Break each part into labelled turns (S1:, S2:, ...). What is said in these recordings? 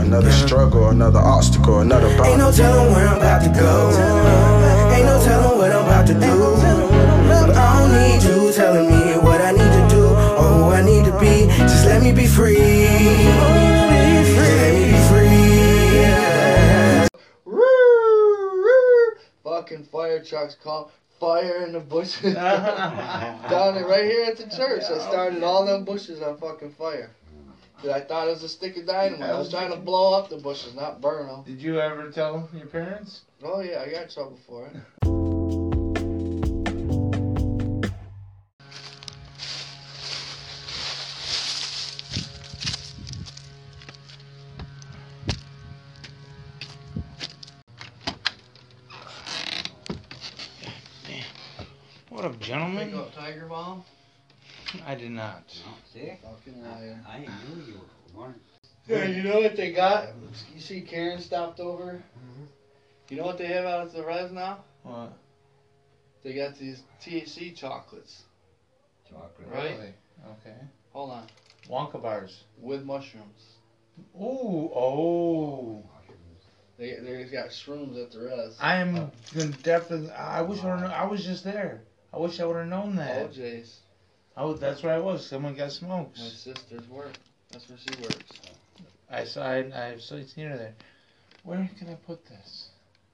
S1: Another struggle, another obstacle, another bound.
S2: Ain't no telling where I'm about to go. Ain't no telling what I'm about to do. But I don't need you telling me what I need to do or who I need to be. Just let me be free. Just let me be free.
S3: Fucking fire trucks call fire in the bushes. Down it right here at the church. I started all them bushes on fucking fire. I thought it was a stick of dynamite. I was trying to blow up the bushes, not burn them.
S4: Did you ever tell your parents?
S3: Oh yeah, I got in trouble for it.
S4: What up, gentlemen?
S3: Pick up Tiger Bomb?
S4: I did not.
S5: No, see?
S3: Fucking liar.
S5: I knew you were one.
S3: Yeah, you know what they got? You see Karen stopped over? You know what they have out at the res now?
S4: What?
S3: They got these THC chocolates.
S5: Chocolate.
S3: Right?
S4: Really? Okay.
S3: Hold on.
S4: Wonka bars.
S3: With mushrooms.
S4: Ooh, oh.
S3: They got shrooms at the res.
S4: I am gonna definitely. I wish I was just there. I wish I would have known that.
S3: OJ's.
S4: That's where I was. Someone got
S3: My
S4: smokes.
S3: sister's work. That's where she works.
S4: I've seen her there. Where can I put this?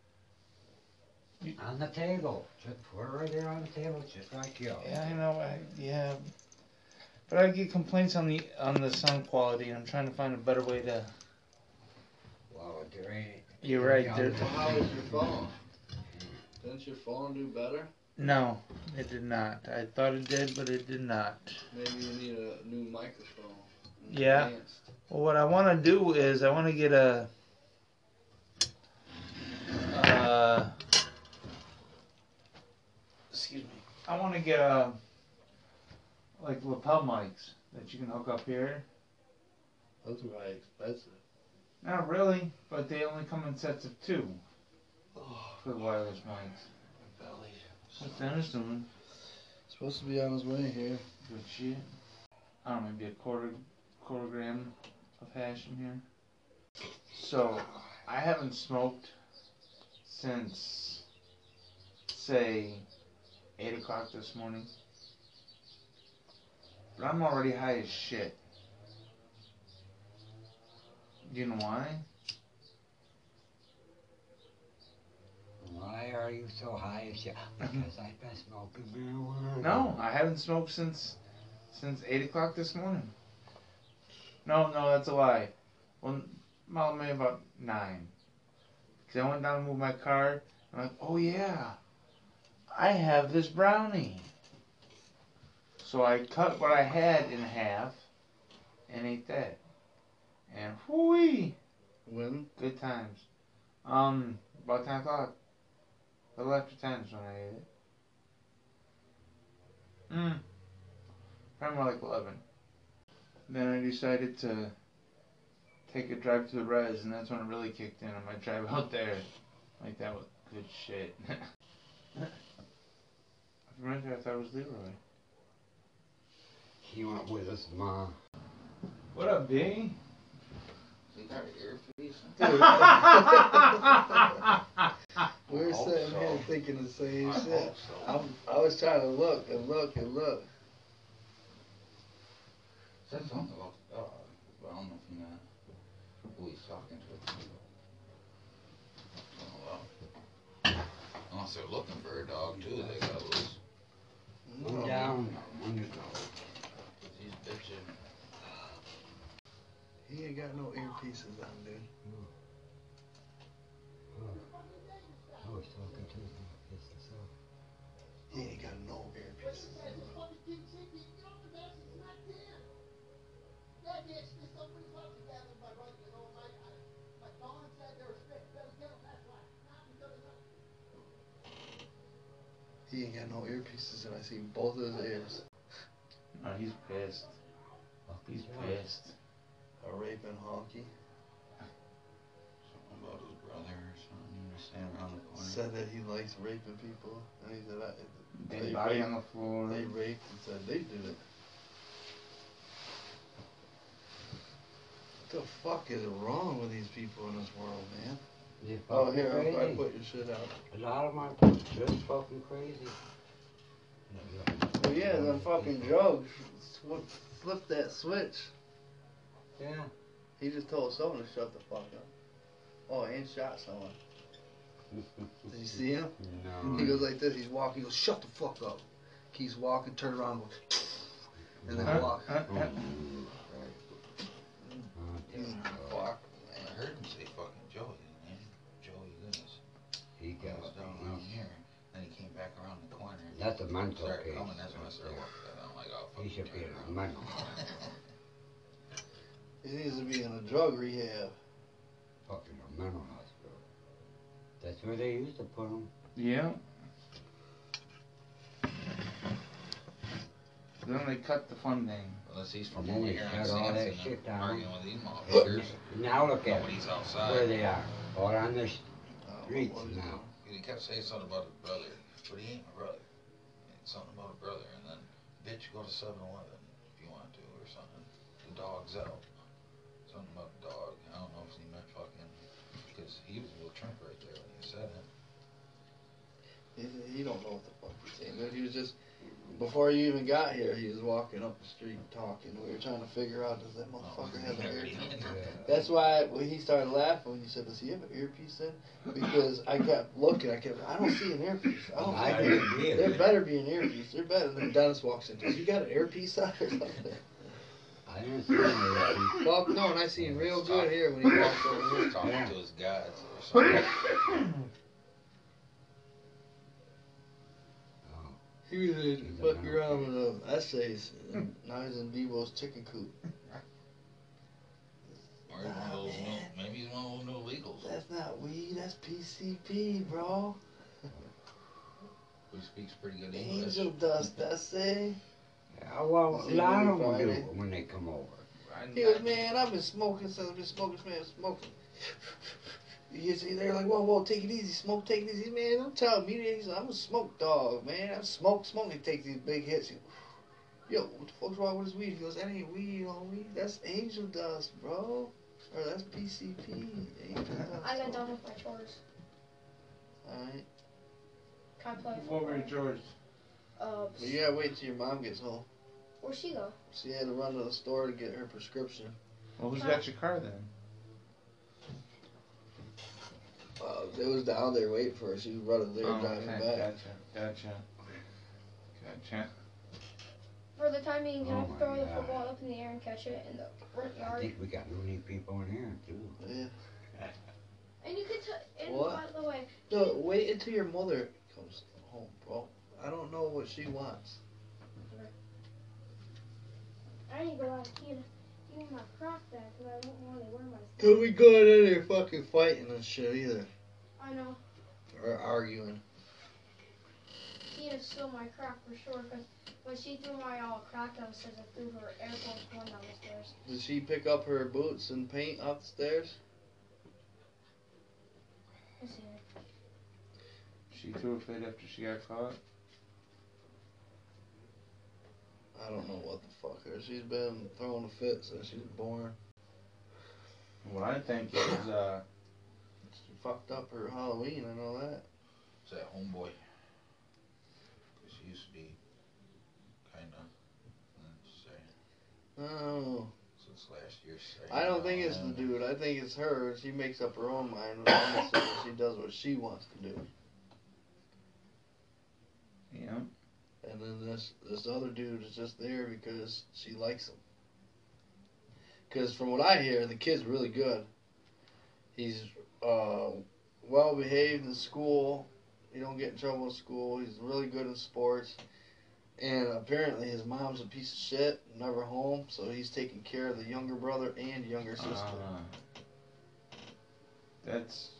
S5: On the table. Just put it right there on the table, just like you.
S4: Yeah, I know. Yeah, but I get complaints on the sound quality, and I'm trying to find a better way to.
S5: Well, there ain't.
S4: You're right.
S3: Well, how is your phone? Didn't your phone do better?
S4: No, it did not. I thought it did, but it did not.
S3: Maybe you need a new microphone.
S4: Yeah.
S3: Advanced.
S4: Well, what I want to do is I want to get a. Excuse me. I want to get a. Like lapel mics that you can hook up here.
S3: Those are probably expensive.
S4: Not really, but they only come in sets of 2 for the wireless mics.
S3: My belly.
S4: What's Dennis doing?
S3: Supposed to be on his way here.
S4: Good shit. I don't know, maybe a quarter gram of hash in here. So, I haven't smoked since, say, 8 o'clock this morning. But I'm already high as shit. Do you know why?
S5: Why are you so high as you? Because I've been smoking marijuana.
S4: No, I haven't smoked since 8 o'clock this morning. No, that's a lie. Well, maybe about 9. Because I went down to move my car, and I'm like, oh yeah, I have this brownie. So I cut what I had in half and ate that. And whoo-wee,
S3: When?
S4: good times. About 10 o'clock. A little after 10 is when I ate it. Probably more like 11. Then I decided to take a drive to the res, and that's when it really kicked in on my drive out there. Like, that was good shit. For a minute I thought it was Leroy.
S5: He went with us, Ma.
S4: What up, B?
S3: We got an earpiece. We were sitting here thinking the same shit. I was trying to look and look and look.
S6: Said something about the dog, but I don't know if he meant who he's talking to. Unless they're looking for a dog too, they got loose.
S5: Go down.
S6: He's bitching.
S3: He ain't got no earpieces on, dude.
S5: I was talking to him.
S3: He ain't got no earpieces on. He ain't got no earpieces, and I see both of his ears.
S4: Oh, he's pissed. He's pissed.
S3: A raping honky.
S6: Something about his brother or something. He was standing around the corner.
S3: Said that he likes raping people, and he said
S4: Dead body on the floor.
S3: they raped and said they did it. the fuck is wrong with these people in this world, man?
S5: They're
S3: Oh,
S5: fucking
S3: here, I'll
S5: crazy.
S3: probably put your shit out.
S5: A lot of them are just fucking crazy.
S3: Well, yeah, them fucking drugs. Flip that switch.
S5: Yeah.
S3: He just told someone to shut the fuck up. Oh, and shot someone. Did you see him?
S5: No.
S3: He goes like this. He's walking. He goes, shut the fuck up. Keeps walking, turn around, goes, and then walk. Fuck.
S6: I heard him say fucking Joey, didn't he? Joey Lewis.
S5: He
S6: He
S5: got
S6: was down around here, then he came back around the corner. And
S5: That's a mental
S6: started
S5: case.
S6: coming, that's when I started walking. I'm like, oh, fuck.
S5: He should be in a mental.
S3: He needs to be in a drug rehab.
S5: Fucking a mental hospital. That's where they used to put him.
S4: Yeah. Then they cut the funding.
S6: Unless he's from
S5: And then
S6: over
S5: they
S6: here in
S5: shut all that
S6: Sanson
S5: shit
S6: and
S5: down.
S6: arguing with these motherfuckers.
S5: Now look at
S6: Nobody's
S5: where
S6: outside.
S5: they are. All on the
S3: Oh,
S5: streets
S3: what is
S5: now.
S6: He kept saying something about his brother, but he ain't my brother. Something about a brother, and then, bitch, go to 7-Eleven if you want to, or something. The dog's out. Something about the dog. I don't know if he meant fucking, because he was a little trimp right there when he said it.
S3: He don't know what the fuck he's saying. But he was just, before you even got here, he was walking up the street talking. We were trying to figure out, does that motherfucker have an earpiece? That's why when he started laughing when you said, does he have an earpiece in? Because I kept looking, I don't see an earpiece. I don't
S5: I
S3: see an
S5: didn't
S3: earpiece. There better be an earpiece. There better. Then Dennis walks in, does he got an earpiece on or something?
S5: I didn't see any.
S3: Fuck no, and I seen real good here when he walked over
S6: He
S3: here.
S6: was talking to his gods or something.
S3: He was in fucking around with essays, and now he's in Devo's chicken coop.
S6: Or he's one of those new, maybe he's one of those new illegals
S3: That's not weed, that's PCP, bro.
S6: who speaks pretty good English.
S3: Angel dust essay.
S5: Yeah, well, a lot of them do when they come over.
S3: He goes, man, I've been smoking since I've been smoking, man, smoking. You see, they're like, whoa, take it easy, smoke, take it easy, man. Don't tell me that. He's like, I'm a smoke dog, man. I'm smoke. He takes these big hits. He goes, yo, what the fuck's wrong with his weed? He goes, that ain't weed on weed. That's angel dust, bro. Or that's PCP. Angel dust.
S7: I got done with my chores.
S3: Alright.
S7: Can I play
S4: What were
S7: football?
S4: George?
S3: But you gotta wait till your mom gets home.
S7: Where'd she go?
S3: She had to run to the store to get her prescription.
S4: Well, who's got your car then?
S3: They was down there waiting for her. She was running there, driving back.
S4: Gotcha.
S7: For the time being, can
S5: Oh
S7: I
S5: my
S7: throw the
S5: God.
S7: football up in the air and catch it in the front
S5: I
S7: yard?
S5: think we got loony people in here too.
S3: Yeah.
S7: And you could and
S3: What?
S7: by the way,
S3: No, wait until your mother comes home, bro. I don't know what she wants.
S7: I need to go out and get my crock back because I don't want to wear my stuff.
S3: Don't be going in there fucking fighting and shit either.
S7: I know.
S3: Or arguing.
S7: Tina stole my crock for sure because when she threw my crock downstairs, I threw her Air Force One down the stairs.
S3: Did she pick up her boots and paint up the stairs?
S7: I see her.
S4: She threw a fit after she got caught.
S3: I don't know what the fuck her. She's been throwing a fit since she was born.
S4: What I think is,
S3: She fucked up her Halloween, I know that.
S6: It's that homeboy. Because she used to be kind of,
S3: Oh.
S6: since last year.
S3: I don't think it's the dude. I think it's her. She makes up her own mind. Honestly, she does what she wants to do.
S4: yeah.
S3: And then this other dude is just there because she likes him. Because from what I hear, the kid's really good. He's well behaved in school. He don't get in trouble in school. He's really good in sports. And apparently his mom's a piece of shit, never home. So he's taking care of the younger brother and younger sister.
S4: That's.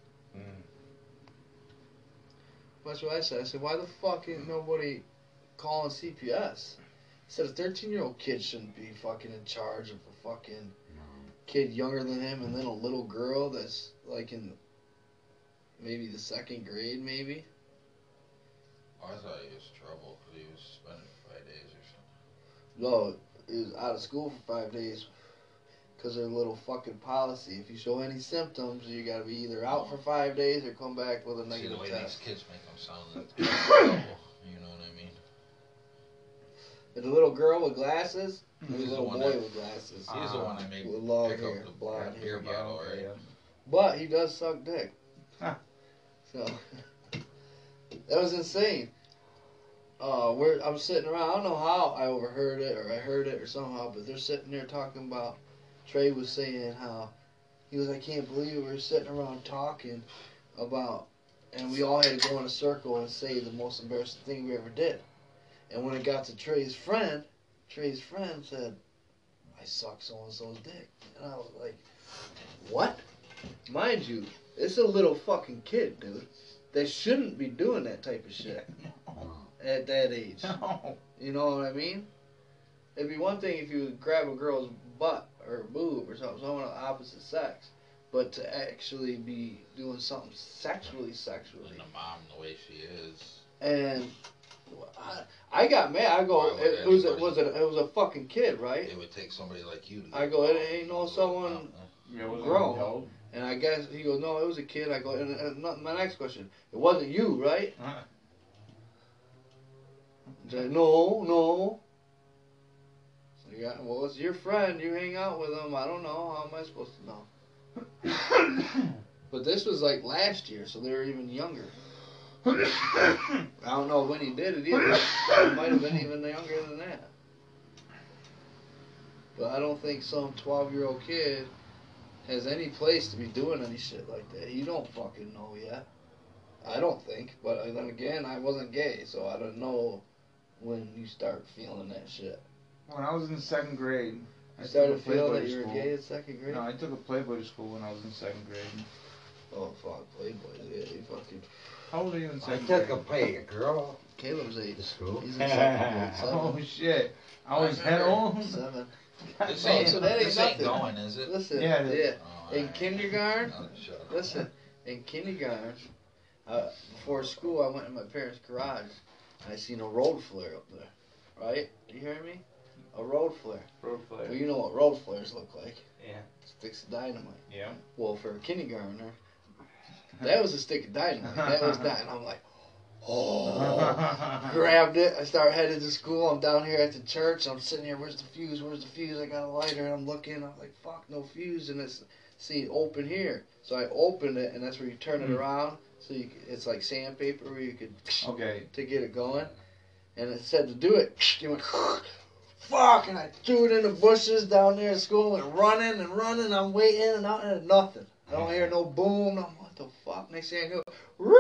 S3: That's what I said. I said, why the fuck ain't nobody calling CPS? I said, a 13-year-old kid shouldn't be fucking in charge of a fucking kid younger than him, and then a little girl that's like in maybe the second grade, maybe.
S6: Oh, I thought he was trouble because he was suspended for 5 days or something.
S3: No, he was out of school for 5 days because their little fucking policy. If you show any symptoms, you gotta be either out for 5 days or come back with a
S6: See,
S3: negative
S6: the way
S3: test.
S6: these kids make them sound like they're trouble, you know what I mean?
S3: And the little girl with glasses, and the
S6: He's the
S3: little
S6: one
S3: boy
S6: that-
S3: with glasses.
S6: He's the one I made
S3: With long
S6: pick
S3: hair,
S6: up the
S3: blonde
S6: beer
S3: hair.
S6: bottle, right?
S4: Yeah.
S3: But he does suck dick.
S4: Huh.
S3: So that was insane. I'm sitting around. I don't know how I overheard it or I heard it or somehow, but they're sitting there talking about. Trey was saying how he was. I can't believe we were sitting around talking about, and we all had to go in a circle and say the most embarrassing thing we ever did. And when it got to Trey's friend said, "I suck so and so's dick," and I was like, "What?" Mind you, it's a little fucking kid, dude. They shouldn't be doing that type of shit at that age.
S4: No.
S3: You know what I mean? It'd be one thing if you would grab a girl's butt or boob or something, someone of the opposite sex, but to actually be doing something sexually.
S6: And the mom, the way she is.
S3: And I got mad. I go,
S6: Why would
S3: it was
S6: anybody-
S3: a fucking kid, right?
S6: It would take somebody like you to
S3: I go, it ain't no someone.
S4: Yeah, it was
S3: Grown.
S4: old.
S3: And I guess he goes, no, it was a kid. I go, my next question, it wasn't you, right? He's like, no. So yeah, well, it's your friend. You hang out with him. I don't know. How am I supposed to know? But this was like last year, so they were even younger. I don't know when he did it either. It might have been even younger than that. But I don't think some 12-year-old kid has any place to be doing any shit like that. You don't fucking know yet. I don't think. But then again, I wasn't gay, so I don't know when you start feeling that shit.
S4: When I was in 2nd grade, I
S3: You
S4: took
S3: started
S4: a
S3: feeling
S4: Playboy
S3: that
S4: to
S3: you were
S4: school.
S3: gay in 2nd grade?
S4: No, I took a Playboy to school when I was in 2nd grade.
S3: Oh, fuck, Playboy. Yeah, you fucking...
S4: How old are you in
S5: I
S4: 2nd
S5: took
S4: grade?
S5: a play a girl
S3: Caleb's 8.
S5: to school.
S3: He's in 2nd grade.
S4: Oh shit! I was that old.
S3: 7.
S6: This
S3: Man,
S6: ain't,
S3: so that ain't
S6: this ain't
S3: nothing.
S6: going, is it?
S3: Listen,
S4: Yeah, it is.
S3: yeah.
S6: Oh,
S3: In
S6: alright.
S3: kindergarten,
S6: Oh, shut up.
S3: listen, in kindergarten, before school, I went in my parents' garage, and I seen a road flare up there. Right? You hear me? A road flare.
S4: Road
S3: Well,
S4: flare.
S3: you know what road flares look like.
S4: Yeah.
S3: Sticks of dynamite.
S4: Yeah.
S3: Well, for a kindergartner, that was a stick of dynamite. That was that. And I'm like, oh. Grabbed it. I start headed to school. I'm down here at the church. I'm sitting here. Where's the fuse? Where's the fuse? I got a lighter. And I'm looking. I'm like, fuck, no fuse. And it's, see, open here. So I opened it, and that's where you turn it around. So you, it's like sandpaper where you could,
S4: Okay.
S3: to get it going. And it said to do it. You went, fuck, and I threw it in the bushes down there at school and running and running. I'm waiting and out and nothing. I don't hear no boom. I'm like, what the fuck? Next thing I know,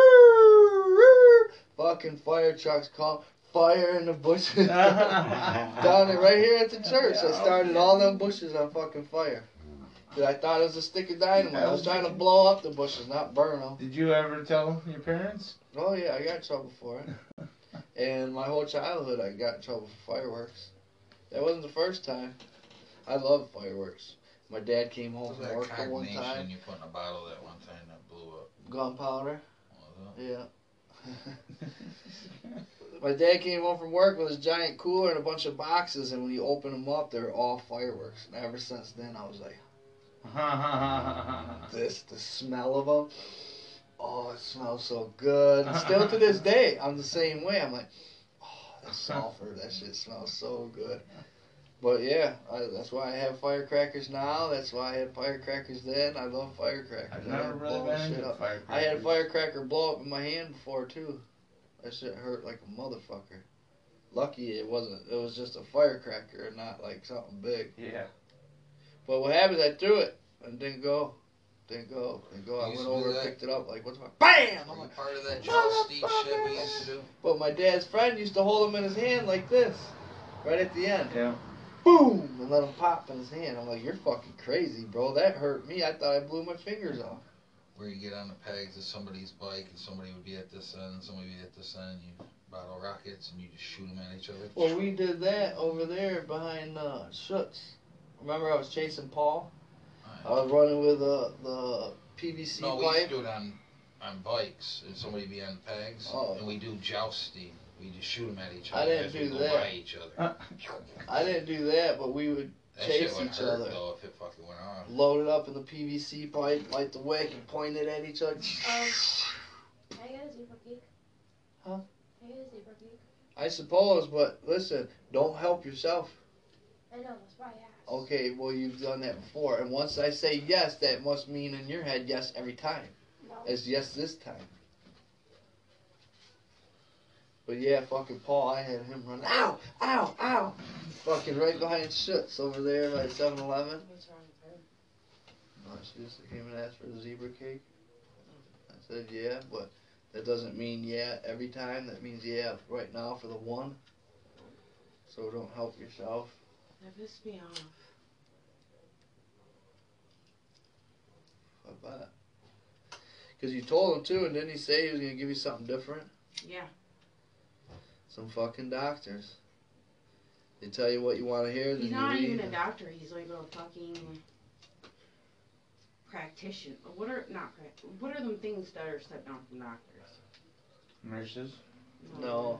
S3: fucking fire trucks come. Fire in the bushes. Down there, right here at the church. I started all them bushes on fucking fire. Dude, I thought it was a stick of dynamite. I was trying to blow up the bushes, not burn them.
S4: Did you ever tell your parents?
S3: Oh yeah, I got in trouble for it. And my whole childhood, I got in trouble for fireworks. That wasn't the first time. I love fireworks. My dad came home
S6: What was
S3: from
S6: that
S3: work the one
S6: combination
S3: time.
S6: you put in a bottle that one time that blew up?
S3: Gunpowder.
S6: What was
S3: Yeah. My dad came home from work with his giant cooler and a bunch of boxes, and when you open them up, they're all fireworks. And ever since then, I was like, the smell of them. Oh, it smells so good. And still to this day, I'm the same way. I'm like, oh, that sulfur, that shit smells so good. But yeah, that's why I have firecrackers now. That's why I had firecrackers then. I love firecrackers.
S4: I've
S3: I
S4: never
S3: love
S4: really
S3: blowing
S4: been
S3: shit
S4: into
S3: up.
S4: firecrackers.
S3: I had a firecracker blow up in my hand before too. That shit hurt like a motherfucker. Lucky it wasn't. It was just a firecracker and not like something big.
S4: Yeah.
S3: But what happened? I threw it and didn't go. Didn't go. I
S6: You
S3: went
S6: used to
S3: over
S6: do
S3: and
S6: that?
S3: picked it up. Like, what's my BAM!
S6: Were
S3: I'm
S6: you
S3: like,
S6: part of that jousting shit we used to do?
S3: but my dad's friend used to hold him in his hand like this, right at the end.
S4: Yeah.
S3: Boom! And let him pop in his hand. I'm like, you're fucking crazy, bro. That hurt me. I thought I blew my fingers off.
S6: Where you get on the pegs of somebody's bike and somebody would be at this end, somebody would be at this end, you bottle rockets and you just shoot them at each other.
S3: Well, we did that over there behind Schutz. Remember I was chasing Paul? I was running with the PVC
S6: No, we used
S3: pipe.
S6: to do it on bikes, and somebody would be on the pegs,
S3: Oh.
S6: and we do jousting. We just shoot them at each
S3: I
S6: other
S3: didn't
S6: as we
S3: do
S6: go
S3: that.
S6: by each other.
S3: I didn't do that, but we would
S6: That shit
S3: chase
S6: would
S3: each
S6: hurt
S3: other.
S6: though if it fucking went off.
S3: Load it up in the PVC pipe, light the wick, and point it at each other.
S7: Can I get a zebra cake?
S3: Huh?
S7: Can I get a zebra cake?
S3: I suppose, but listen, don't help yourself.
S7: I know, that's why I asked.
S3: Okay, well, you've done that before. And once I say yes, that must mean in your head yes every time.
S7: No.
S3: It's yes this time. But yeah, fucking Paul, I had him run, ow, ow, ow. Fucking right behind Schutz over there by 7-Eleven.
S7: What's wrong with her?
S3: Oh, she just came and asked for the zebra cake. I said yeah, but that doesn't mean yeah every time. That means yeah right now for the one. So don't help yourself.
S8: That pissed me off.
S3: What about it? Because you told him too, and didn't he say he was going to give you something different?
S8: Yeah.
S3: Some fucking doctors. They tell you what you want to hear, then
S8: He's
S3: you
S8: not
S3: leave.
S8: even a doctor. He's like a fucking practitioner. What are them things that are stepped down from doctors?
S4: Nurses?
S3: No.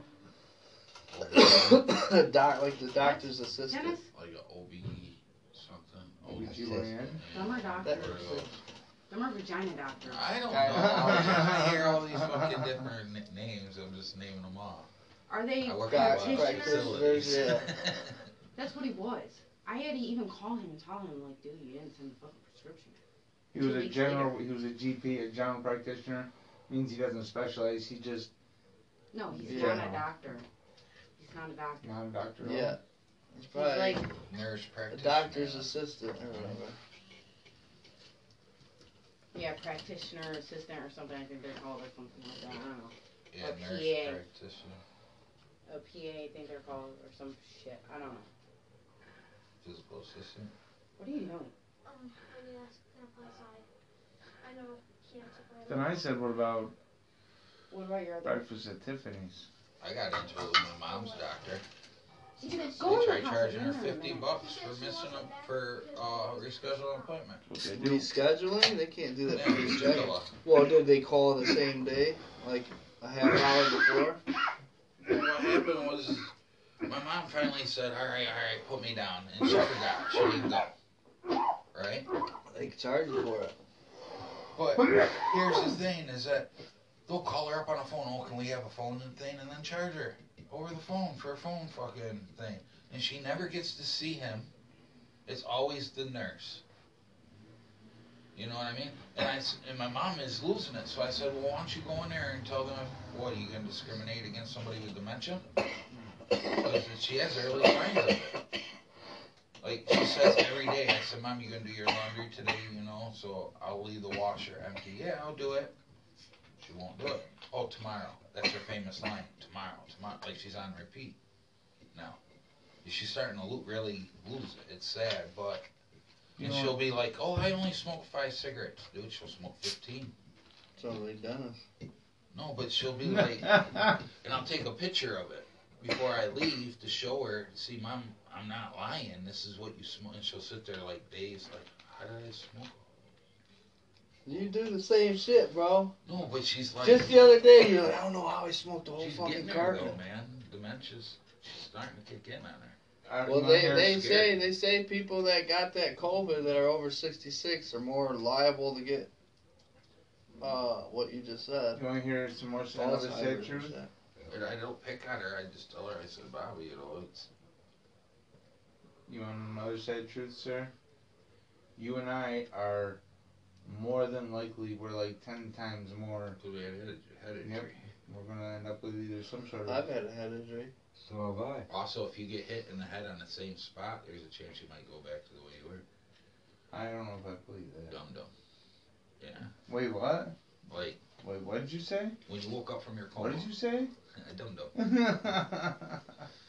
S3: Like the doctor's assistant.
S8: Dennis?
S6: Like an OB something.
S4: OBGYN?
S8: Them are doctors. Them are vagina doctors.
S6: I don't know. I hear all these fucking different names. I'm just naming them off.
S8: Are they
S6: I work in a lot of
S8: practitioners?
S6: facilities.
S3: Yeah.
S8: That's what he was. I had to even call him and tell him, like, dude, you didn't send the fucking prescription.
S4: He was
S8: 2
S4: a
S8: weeks
S4: general.
S8: later.
S4: He was a GP, a general practitioner. Means he doesn't specialize. He just
S8: No, he's
S3: Yeah.
S8: not a doctor. He's not a doctor.
S4: not a doctor.
S3: Yeah. It's
S8: He's
S3: probably
S8: like,
S6: Nurse
S3: a
S6: practitioner.
S3: doctor's assistant or whatever.
S8: yeah, practitioner, assistant, or something. I think they're called, or something like that. I don't know.
S6: Yeah,
S8: a
S6: nurse
S8: PA.
S6: practitioner.
S8: A PA, I think they're called, or some shit. I don't know.
S6: Physical assistant.
S8: What are you doing?
S7: I need to step outside. I know cancer.
S4: Then I said, what about
S8: What about your other?
S4: breakfast at Tiffany's?
S6: I got into it with my mom's doctor.
S8: He's gonna
S6: They
S8: go in
S6: tried
S8: the house.
S6: charging her
S8: and leave him in a
S6: $50
S8: minute.
S6: for missing them for reschedule an appointment.
S4: What they do.
S3: Rescheduling? They can't do that
S6: Yeah,
S3: for rescheduling.
S6: reschedule.
S3: Well, did they call the same day? Like a half hour before?
S6: Well, what happened was my mom finally said, all right, put me down. And she forgot. She didn't go. Right?
S3: They charge you for it.
S6: But here's the thing is that they'll call her up on a phone. Oh, can we have a phone and thing? And then charge her over the phone for a phone fucking thing. And she never gets to see him. It's always the nurse. You know what I mean? And my mom is losing it. So I said, well, why don't you go in there and tell them, what, are you going to discriminate against somebody with dementia? Because she has early signs of it. Like, she says every day, I said, Mom, you going to do your laundry today, you know? So I'll leave the washer empty. Yeah, I'll do it. She won't do it. Oh, tomorrow. That's her famous line. Tomorrow. Like she's on repeat now. She's starting to really lose it. It's sad, but... And she'll be like, oh, I only smoke 5 cigarettes. Dude, she'll smoke 15.
S3: So they done it.
S6: No, but she'll be like... and I'll take a picture of it before I leave to show her, see, Mom, I'm not lying. This is what you smoke. And she'll sit there like days, like, how did I smoke?
S3: You do the same shit, bro.
S6: No, but she's like...
S3: Just the other day, you're like, I don't know how I smoked the whole
S6: she's
S3: fucking
S6: getting there,
S3: carton.
S6: though, man. Dementia's she's starting to kick in on her.
S3: Well, they say people that got that COVID that are over 66 are more liable to get what you just said.
S4: You want to hear some more another sad
S3: Alzheimer's
S4: truth?
S3: and shit.
S6: But I don't pick on her. I just tell her, I said, Bobby, you know, it's...
S4: You want another sad truth, sir? You and I are more than likely, we're like 10 times more.
S6: So we had head injury.
S4: Yep. We're going to end up with either some sort of...
S3: I've had a head injury.
S5: So have I.
S6: Also, if you get hit in the head on the same spot, there's a chance you might go back to the way you were.
S4: I don't know if I believe that.
S6: Dum-dum. Yeah.
S4: Wait, what?
S6: Like,
S4: Wait, what did you say?
S6: when you woke up from your coma.
S4: What did you say?
S6: Dum-dum.
S4: That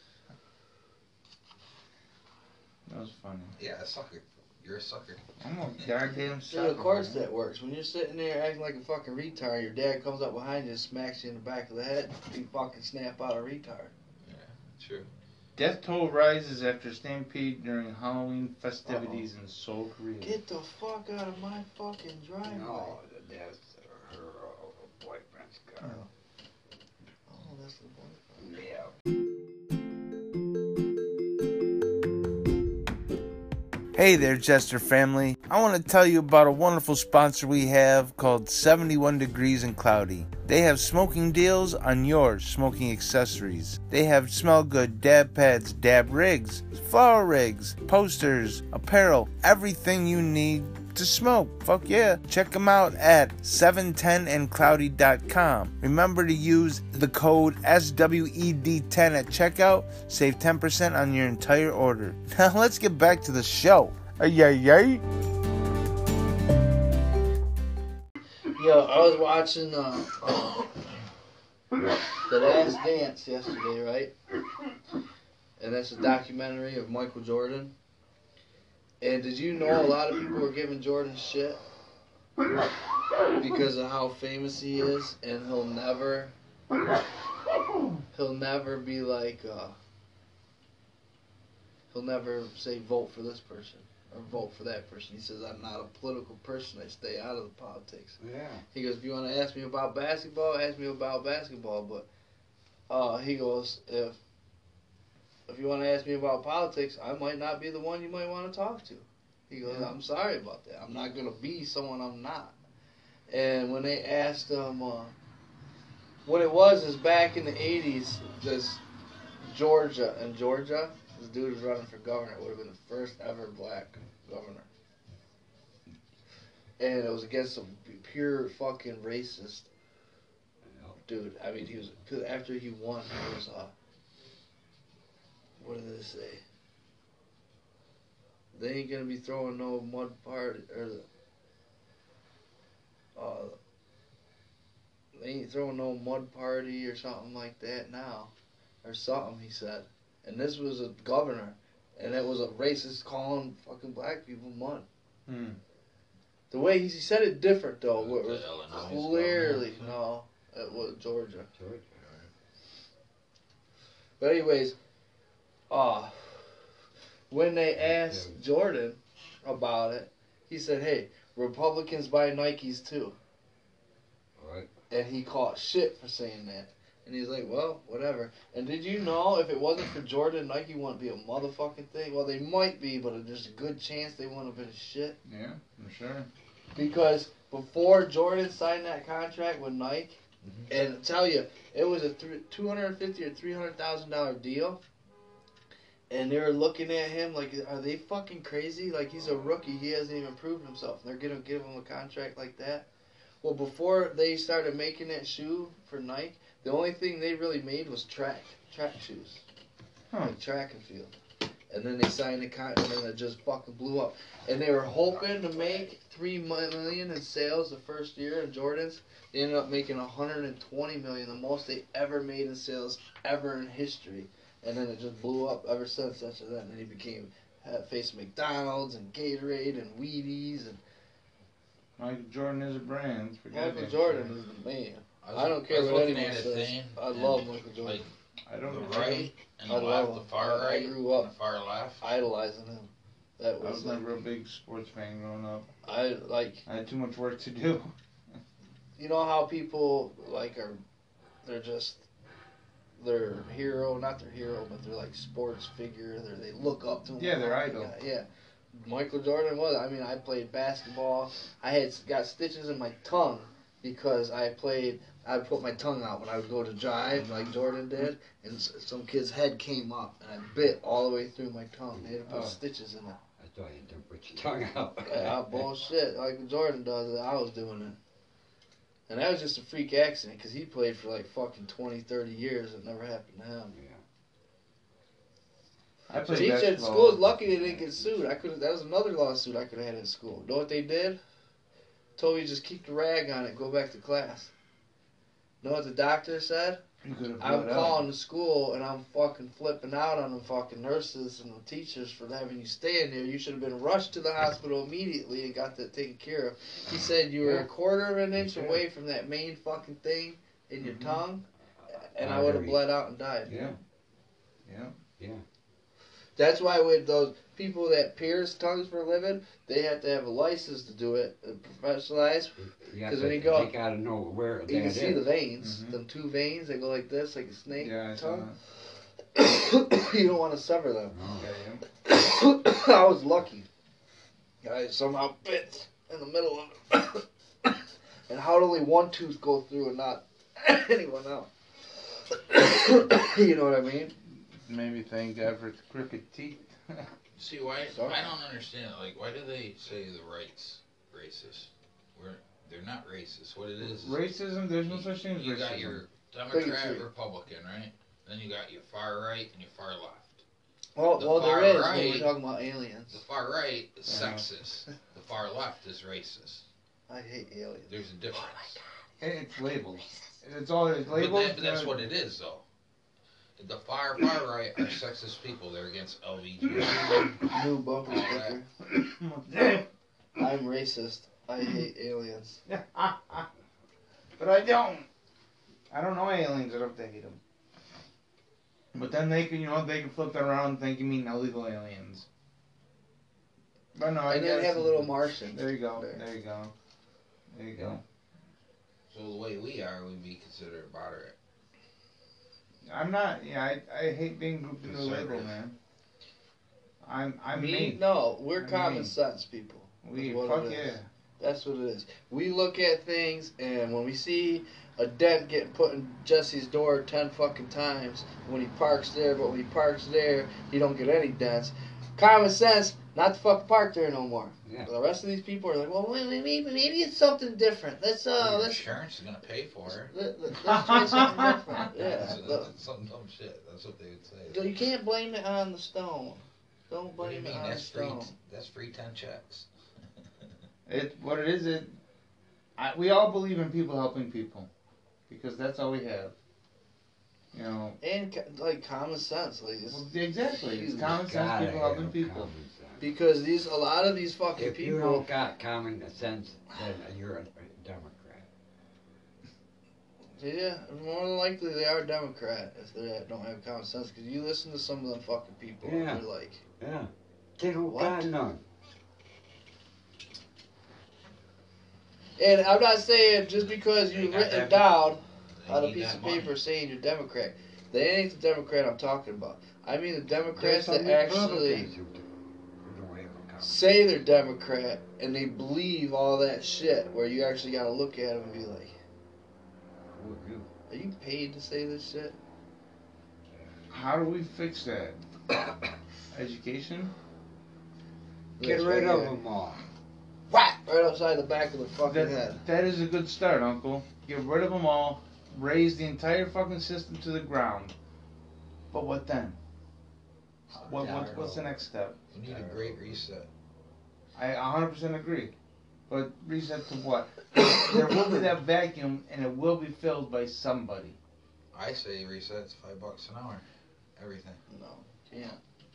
S4: was funny.
S6: Yeah, a sucker. You're a sucker.
S4: I'm a goddamn
S3: Dude,
S4: sucker.
S3: of course
S4: man.
S3: that works. When you're sitting there acting like a fucking retard, your dad comes up behind you and smacks you in the back of the head, you fucking snap out a retard.
S6: Yeah, true.
S4: Death toll rises after stampede during Halloween festivities in Seoul, Korea.
S3: Get the fuck out of my fucking driveway.
S5: No, that's her boyfriend's car.
S3: Oh, that's the boyfriend.
S5: Yeah.
S4: Hey there, Jester family. I want to tell you about a wonderful sponsor we have called 71 Degrees and Cloudy. They have smoking deals on your smoking accessories. They have smell good dab pads, dab rigs, flower rigs, posters, apparel, everything you need to smoke. Fuck yeah. Check them out at 710andcloudy.com. Remember to use the code SWED10 at checkout. Save 10% on your entire order. Now let's get back to the show. Yay.
S3: Yo, I was watching The Last Dance yesterday, right? And that's a documentary of Michael Jordan. And did you know a lot of people were giving Jordan shit because of how famous he is, and he'll never be like, he'll never say vote for this person or vote for that person. He says, I'm not a political person, I stay out of the politics.
S5: Yeah.
S3: He goes, if you want to ask me about basketball, ask me about basketball, but he goes, if you want to ask me about politics, I might not be the one you might want to talk to. He goes, yeah. I'm sorry about that. I'm not going to be someone I'm not. And when they asked him, what it was is back in the 80s, this Georgia, this dude was running for governor. It would have been the first ever black governor. And it was against some pure fucking racist dude. I mean, he was, cause after he won, he was, what did they say? They ain't gonna be throwing no mud party, or they ain't throwing no mud party or something like that now, or something, he said. And this was a governor, and it was a racist calling fucking black people mud. The way he said it different though, it was clearly, no, it was Georgia. But anyways, when they asked Jordan about it, he said, hey, Republicans buy Nikes too.
S5: Right.
S3: And he caught shit for saying that. And he's like, well, whatever. And did you know if it wasn't for Jordan, Nike wouldn't be a motherfucking thing? Well, they might be, but there's a good chance they wouldn't have been shit.
S4: Yeah, for sure.
S3: Because before Jordan signed that contract with Nike, and I tell you, it was a $250,000 or $300,000 deal. And they were looking at him like, are they fucking crazy? Like, he's a rookie. He hasn't even proved himself. They're going to give him a contract like that. Well, before they started making that shoe for Nike, the only thing they really made was track shoes. Like track and field. And then they signed the contract, and then it just fucking blew up. And they were hoping to make $3 million in sales the first year of Jordans. They ended up making $120 million, the most they ever made in sales ever in history. And then it just blew up ever since after that. And then he became face of McDonald's and Gatorade and Wheaties. And
S4: Michael Jordan is a brand.
S3: Michael Jordan is the man. I don't care what anyone says. I love Michael Jordan.
S6: Like,
S4: I don't
S6: the
S4: know.
S6: right and
S3: I
S6: the
S3: love
S6: left,
S3: him.
S6: the far right
S3: I grew up
S6: and the far left.
S3: idolizing him. That
S4: I
S3: was
S4: was never a big sports fan growing up.
S3: I
S4: had too much work to do.
S3: You know how people like they're just their hero, not their hero, but they're like sports figure. They look up to him.
S4: Yeah, their idol.
S3: Yeah. Michael Jordan was. I mean, I played basketball. I got stitches in my tongue because I put my tongue out when I would go to drive like Jordan did, and some kid's head came up, and I bit all the way through my tongue. They had to put stitches in it.
S5: I thought you didn't put your tongue out.
S3: Yeah, bullshit. Like Jordan does it, I was doing it. And that was just a freak accident because he played for like fucking 20, 30 years. It never happened to him.
S5: Yeah.
S4: I played
S3: Teacher at
S4: basketball.
S3: school was lucky they didn't get sued. That was another lawsuit I could have had in school. Know what they did? Told me just keep the rag on it, go back to class. Know what the doctor said? I'm calling the school and I'm fucking flipping out on the fucking nurses and the teachers for having you stay in there. You should have been rushed to the hospital immediately and got that taken care of. He said you were a quarter of an inch away from that main fucking thing in your tongue, and I would have bled out and died.
S4: Yeah.
S3: That's why with those people that pierce tongues for a living, they have to have a license to do it, professionalized. Because when you go,
S5: you gotta know where
S3: you can see the veins, them two veins that go like this, like a snake tongue. You don't want to sever them.
S5: Oh.
S3: I was lucky. Guy somehow fits in the middle of it. And how'd only one tooth go through and not anyone else? You know what I mean?
S4: Maybe thank God for crooked teeth.
S6: See, why?
S3: Sorry.
S6: I don't understand. Like, why do they say the right's racist? They're not racist. What it is
S4: Racism, there's no such thing as
S6: you got
S4: racism.
S6: your Democrat,
S3: Bigotry.
S6: Republican, right? Then you got your far right and your far left.
S3: Well,
S6: The
S3: there
S6: far
S3: is when
S6: right-
S3: we're talking about aliens.
S6: The far right is
S4: Yeah.
S6: sexist. The far left is racist.
S3: I hate aliens.
S6: There's a difference.
S4: It's labels. It's all it's
S6: But,
S4: labels.
S6: that's what it is, though. The far right are sexist people. They're against LBGT.
S3: New bumper sticker.
S4: it.
S3: I'm racist. I hate aliens.
S4: But I don't. I don't know aliens enough to hate them. But then they can, they can flip that around and think you mean illegal aliens. But no, I
S3: And then
S4: guess
S3: have a little Martian.
S4: There you go.
S3: there.
S4: There you go. There you go.
S6: So the way we are, we'd be considered moderate.
S4: I'm not. Yeah, I hate being grouped into a label,
S6: Conservative.
S4: man. I'm
S3: Me?
S4: me.
S3: No, we're
S4: I'm
S3: common
S4: me.
S3: sense people.
S4: We
S3: is what
S4: fuck
S3: it is.
S4: yeah.
S3: That's what it is. We look at things, and when we see a dent getting put in Jesse's door 10 fucking times when he parks there, but when he parks there, he don't get any dents. Common sense, not to fucking park there no more.
S5: Yeah.
S3: The rest of these people are like, well, maybe it's something different. Let's
S6: Your insurance is gonna pay for it.
S3: let's try something different. Yeah.
S6: That's some dumb shit. That's what they would say.
S3: You can't blame it on the stone. Don't
S6: What do you
S3: blame it
S6: mean?
S3: on the
S6: That's free.
S3: stone.
S6: That's free 10 checks.
S4: What it is. We all believe in people helping people, because that's all we have. You know.
S3: And like common sense, like it's,
S4: Well, exactly. It's
S3: huge.
S4: common sense.
S5: Gotta
S4: People
S5: have
S4: helping people.
S5: common sense.
S3: because a lot of these fucking
S5: If you
S3: people.
S5: don't got common sense, then you're a Democrat.
S3: Yeah, more than likely they are Democrat if they don't have common sense. Because you listen to some of them fucking people,
S5: Yeah.
S3: and they're like,
S5: Yeah. They don't
S3: What?
S5: got none.
S3: and I'm not saying just because
S6: They
S3: you've
S6: got
S3: written
S6: that-
S3: down
S6: They
S3: on a
S6: need
S3: piece
S6: that
S3: of
S6: money.
S3: paper saying you're Democrat, that ain't the Democrat I'm talking about. I mean the Democrats
S5: There's some
S3: that actually
S5: Republicans who don't have a common
S3: say they're Democrat and they believe all that shit. Where you actually got to look at them and be like,
S5: Who are you?
S3: are you paid to say this shit?
S4: How do we fix that? Education.
S5: Get
S3: That's
S5: rid
S3: right
S5: of
S3: here.
S5: them all.
S3: Whack! Right upside the back of the fucking head.
S4: That is a good start, Uncle. Get rid of them all. Raise the entire fucking system to the ground. But what then? What's the next step?
S6: We need a great reset.
S4: I 100% agree. But reset to what? There will be that vacuum, and it will be filled by somebody.
S6: I say reset's $5 an hour. Everything.
S3: No, can't.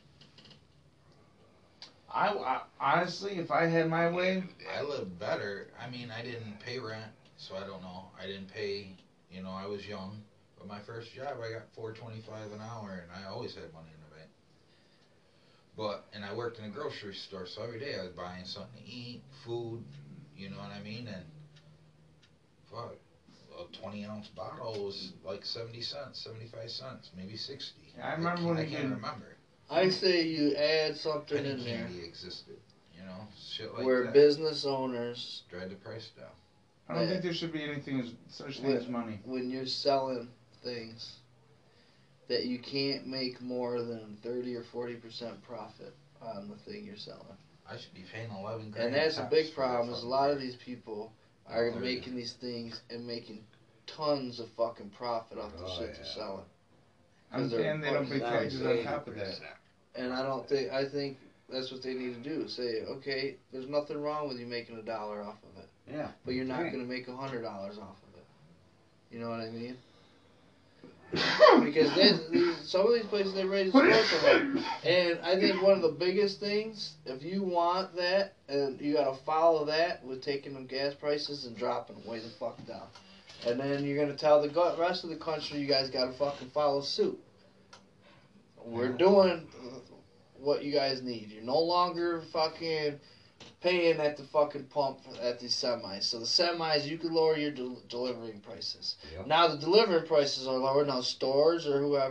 S4: I honestly, if I had my way,
S6: I lived better. I mean, I didn't pay rent, so I don't know. I didn't pay. I was young. But my first job, I got $4.25 an hour, and I always had money in the bank. And I worked in a grocery store, so every day I was buying something to eat, food. You know what I mean? And fuck, a 20-ounce bottle was like 70 cents, 75 cents, maybe 60.
S4: I remember when
S6: I
S4: you
S6: can't
S4: did-
S6: remember.
S3: I say you add something
S6: Penny
S3: in there
S6: candy existed. Shit like
S3: where
S6: that.
S3: business owners,
S6: Drive the price down.
S4: I don't think there should be anything such thing as money.
S3: when you're selling things, that you can't make more than 30 or 40% profit on the thing you're selling.
S6: I should be paying 11 grand.
S3: And that's a
S6: tax
S3: big
S6: for
S3: problem.
S6: that
S3: Is a
S6: fucking
S3: lot of
S6: thing.
S3: these people are
S6: Oh,
S3: making these things and making tons of fucking profit off the
S5: Oh,
S3: shit they're
S5: yeah.
S3: selling.
S4: I'm
S3: they're
S4: saying they don't pay
S3: fucking
S4: taxes on top of that.
S3: And I think that's what they need to do. Say, okay, there's nothing wrong with you making $1 off of it,
S5: Yeah.
S3: but you're not
S5: Right.
S3: going to make $100 off of it. You know what I mean? Because some of these places they raise the store so much. And I think one of the biggest things, if you want that, and you got to follow that with taking them gas prices and dropping them way the fuck down. And then you're going to tell the rest of the country you guys got to fucking follow suit. We're doing what you guys need. You're no longer fucking paying at the fucking pump at these semis. So the semis, you can lower your delivering prices.
S5: Yep.
S3: Now the delivering prices are lower. Now stores or whoever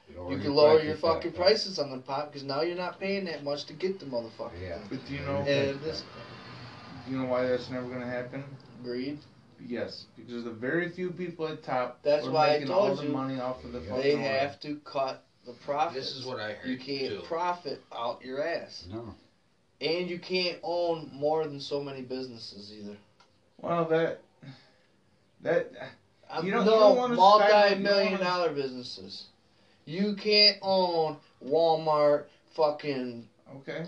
S3: You can lower your fucking prices on the pop because now you're not paying that much to get the motherfucker.
S5: Yeah.
S4: But do you know?
S3: And this
S4: Do you know why that's never gonna happen?
S3: greed.
S4: Yes, because the very few people at top
S3: That's
S4: are
S3: why I
S4: making all
S3: told
S4: the
S3: you
S4: money off of the fucking
S3: They
S4: oil.
S3: have to cut the profit.
S6: This is what I heard
S3: You can't
S6: too.
S3: profit out your ass,
S5: No.
S3: and you can't own more than so many businesses either.
S4: Well, that You don't
S3: no,
S4: wanna stifle-
S3: multi-million-dollar businesses. You can't own Walmart, fucking
S4: okay.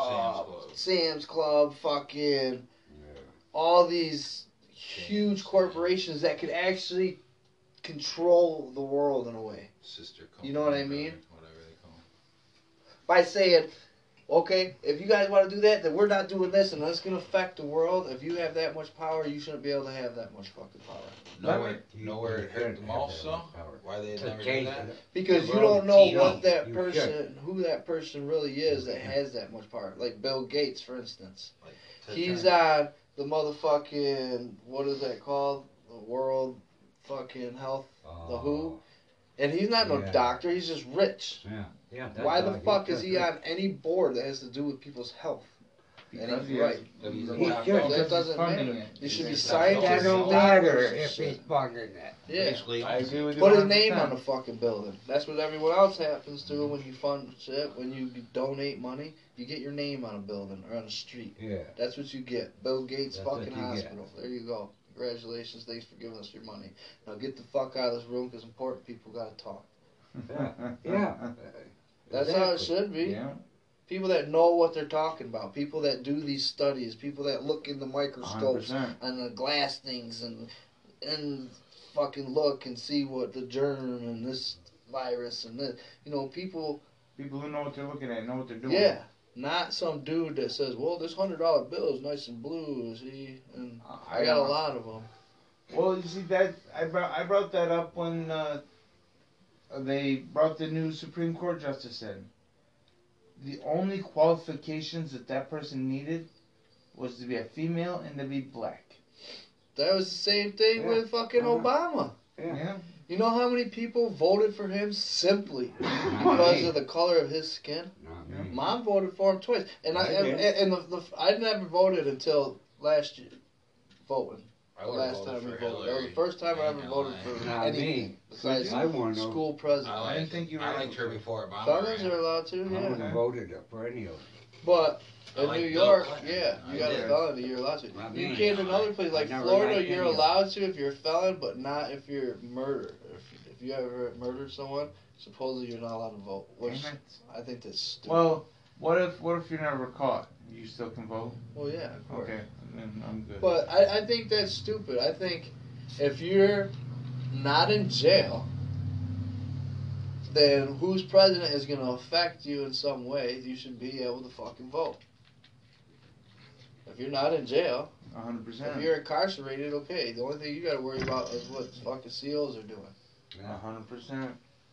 S3: Sam's Club, fucking
S5: Yeah.
S3: all these huge corporations that could actually control the world in a way.
S6: Sister
S3: You know what I
S6: company,
S3: mean?
S6: Whatever they call them.
S3: By saying, okay, if you guys want to do that, then we're not doing this, and that's going to affect the world. If you have that much power, you shouldn't be able to have that much fucking power.
S6: Nowhere it hurt the most, though? Why they never do that?
S3: Because you
S5: Your
S3: don't
S5: own
S3: know
S5: team.
S3: what that
S5: You
S3: person, who that person really is that has that much power. Like Bill Gates, for instance. He's on the motherfucking, what is that called? The World fucking Health, the WHO. And he's not no
S5: Yeah.
S3: doctor, he's just rich.
S5: Yeah. Yeah.
S3: Why the fuck is he on any board that has to do with people's health?
S4: Because
S3: And he's
S4: he
S3: right.
S6: He's
S5: He
S6: a
S5: should.
S6: doctor.
S3: That doesn't
S4: funding
S3: matter.
S4: it.
S3: There should be
S6: He's
S3: scientists
S6: not
S5: That
S3: and
S5: don't
S6: doctor.
S5: matter
S3: doctors and
S5: if
S3: shit.
S5: he's funding that.
S3: Yeah.
S6: Basically,
S4: I agree with you.
S3: Put his
S4: 100%.
S3: name on the fucking building. That's what everyone else happens to when you fund shit. When you donate money, you get your name on a building or on a street.
S5: Yeah.
S3: That's what you get. Bill Gates
S5: That's what
S3: fucking
S5: you get.
S3: hospital. There you go. Congratulations. Thanks for giving us your money. Now get the fuck out of this room because important people gotta talk.
S5: Yeah. Yeah.
S3: That's how it
S5: Exactly.
S3: should be.
S4: Yeah.
S3: People that know what they're talking about. People that do these studies. People that look in the microscopes
S4: 100%.
S3: and the glass things and fucking look and see what the germ and this virus and this. You know, people.
S4: People who know what they're looking at, know what they're doing.
S3: Yeah. Not some dude that says, well, this $100 bill is nice and blue, see? And I got a lot of them.
S4: Well, you see that I brought that up when they brought the new Supreme Court justice in. The only qualifications that person needed was to be a female and to be black.
S3: That was the same thing
S5: Yeah.
S3: with fucking Obama.
S4: Yeah.
S3: You know how many people voted for him simply because of the color of his skin?
S5: Not
S4: Yeah.
S5: me.
S3: Mom voted for him twice, and
S5: I did.
S3: I never voted until last year. Voting.
S6: I
S3: The
S6: would've
S3: last
S6: voted
S3: time we
S6: for
S3: voted. That was
S6: Hillary.
S3: the first time I ever
S6: Ain't
S3: voted
S6: gonna
S3: for
S5: Not
S3: anything
S5: me.
S3: besides
S5: I want to know.
S3: school president.
S6: I
S4: didn't think you were
S6: I liked her
S4: able to.
S6: before Obama.
S3: Felons
S6: ran.
S3: are allowed to,
S5: I would
S3: yeah.
S5: have voted for any of them.
S3: But
S6: I
S3: in
S6: like
S3: New
S6: Bill
S3: York,
S6: Clinton.
S3: yeah, you
S6: I
S3: got a
S6: did.
S3: felony, you're allowed to.
S5: Not
S3: You
S5: me.
S3: can't in other places, like
S5: I never
S3: Florida,
S5: liked
S3: you're
S5: any of
S3: allowed to if you're a felon, but not if you're murder. If you ever murdered someone, supposedly you're not allowed to vote. Which
S4: Damn it.
S3: I think that's stupid.
S4: Well, what if you're never caught? You still can vote?
S3: Well, yeah, of course.
S4: Okay, then I'm good.
S3: But I think that's stupid. I think if you're not in jail, then who's president is going to affect you in some way. You should be able to fucking vote. If you're not in jail,
S4: 100%.
S3: if you're incarcerated, okay. The only thing you got to worry about is what fucking SEALs are doing.
S4: 100%.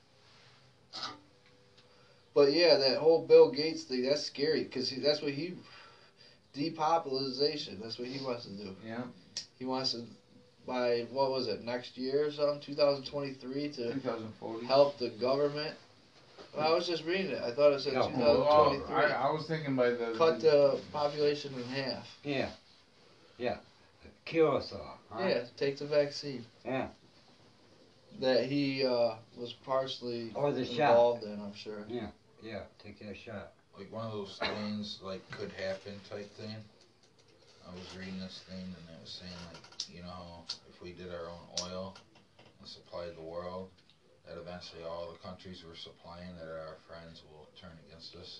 S3: But yeah, that whole Bill Gates thing, that's scary because that's what he, depopulation, that's what he wants to do.
S4: Yeah.
S3: He wants to, by, what was it, next year or something, 2023, to
S4: 2040.
S3: help the government. Well, I was just reading it. I thought it said
S5: Yeah.
S3: 2023.
S4: I was thinking by the
S3: Cut the population in half.
S5: Yeah. Yeah. Kill us all. Huh?
S3: Yeah, take the vaccine.
S5: Yeah.
S3: That he was partially
S5: Or the
S3: involved in, I'm sure.
S5: Yeah. Yeah. Take that shot.
S6: Like one of those things like could happen type thing. I was reading this thing and it was saying like, you know, if we did our own oil and supplied the world, that eventually all the countries we're supplying that are our friends will turn against us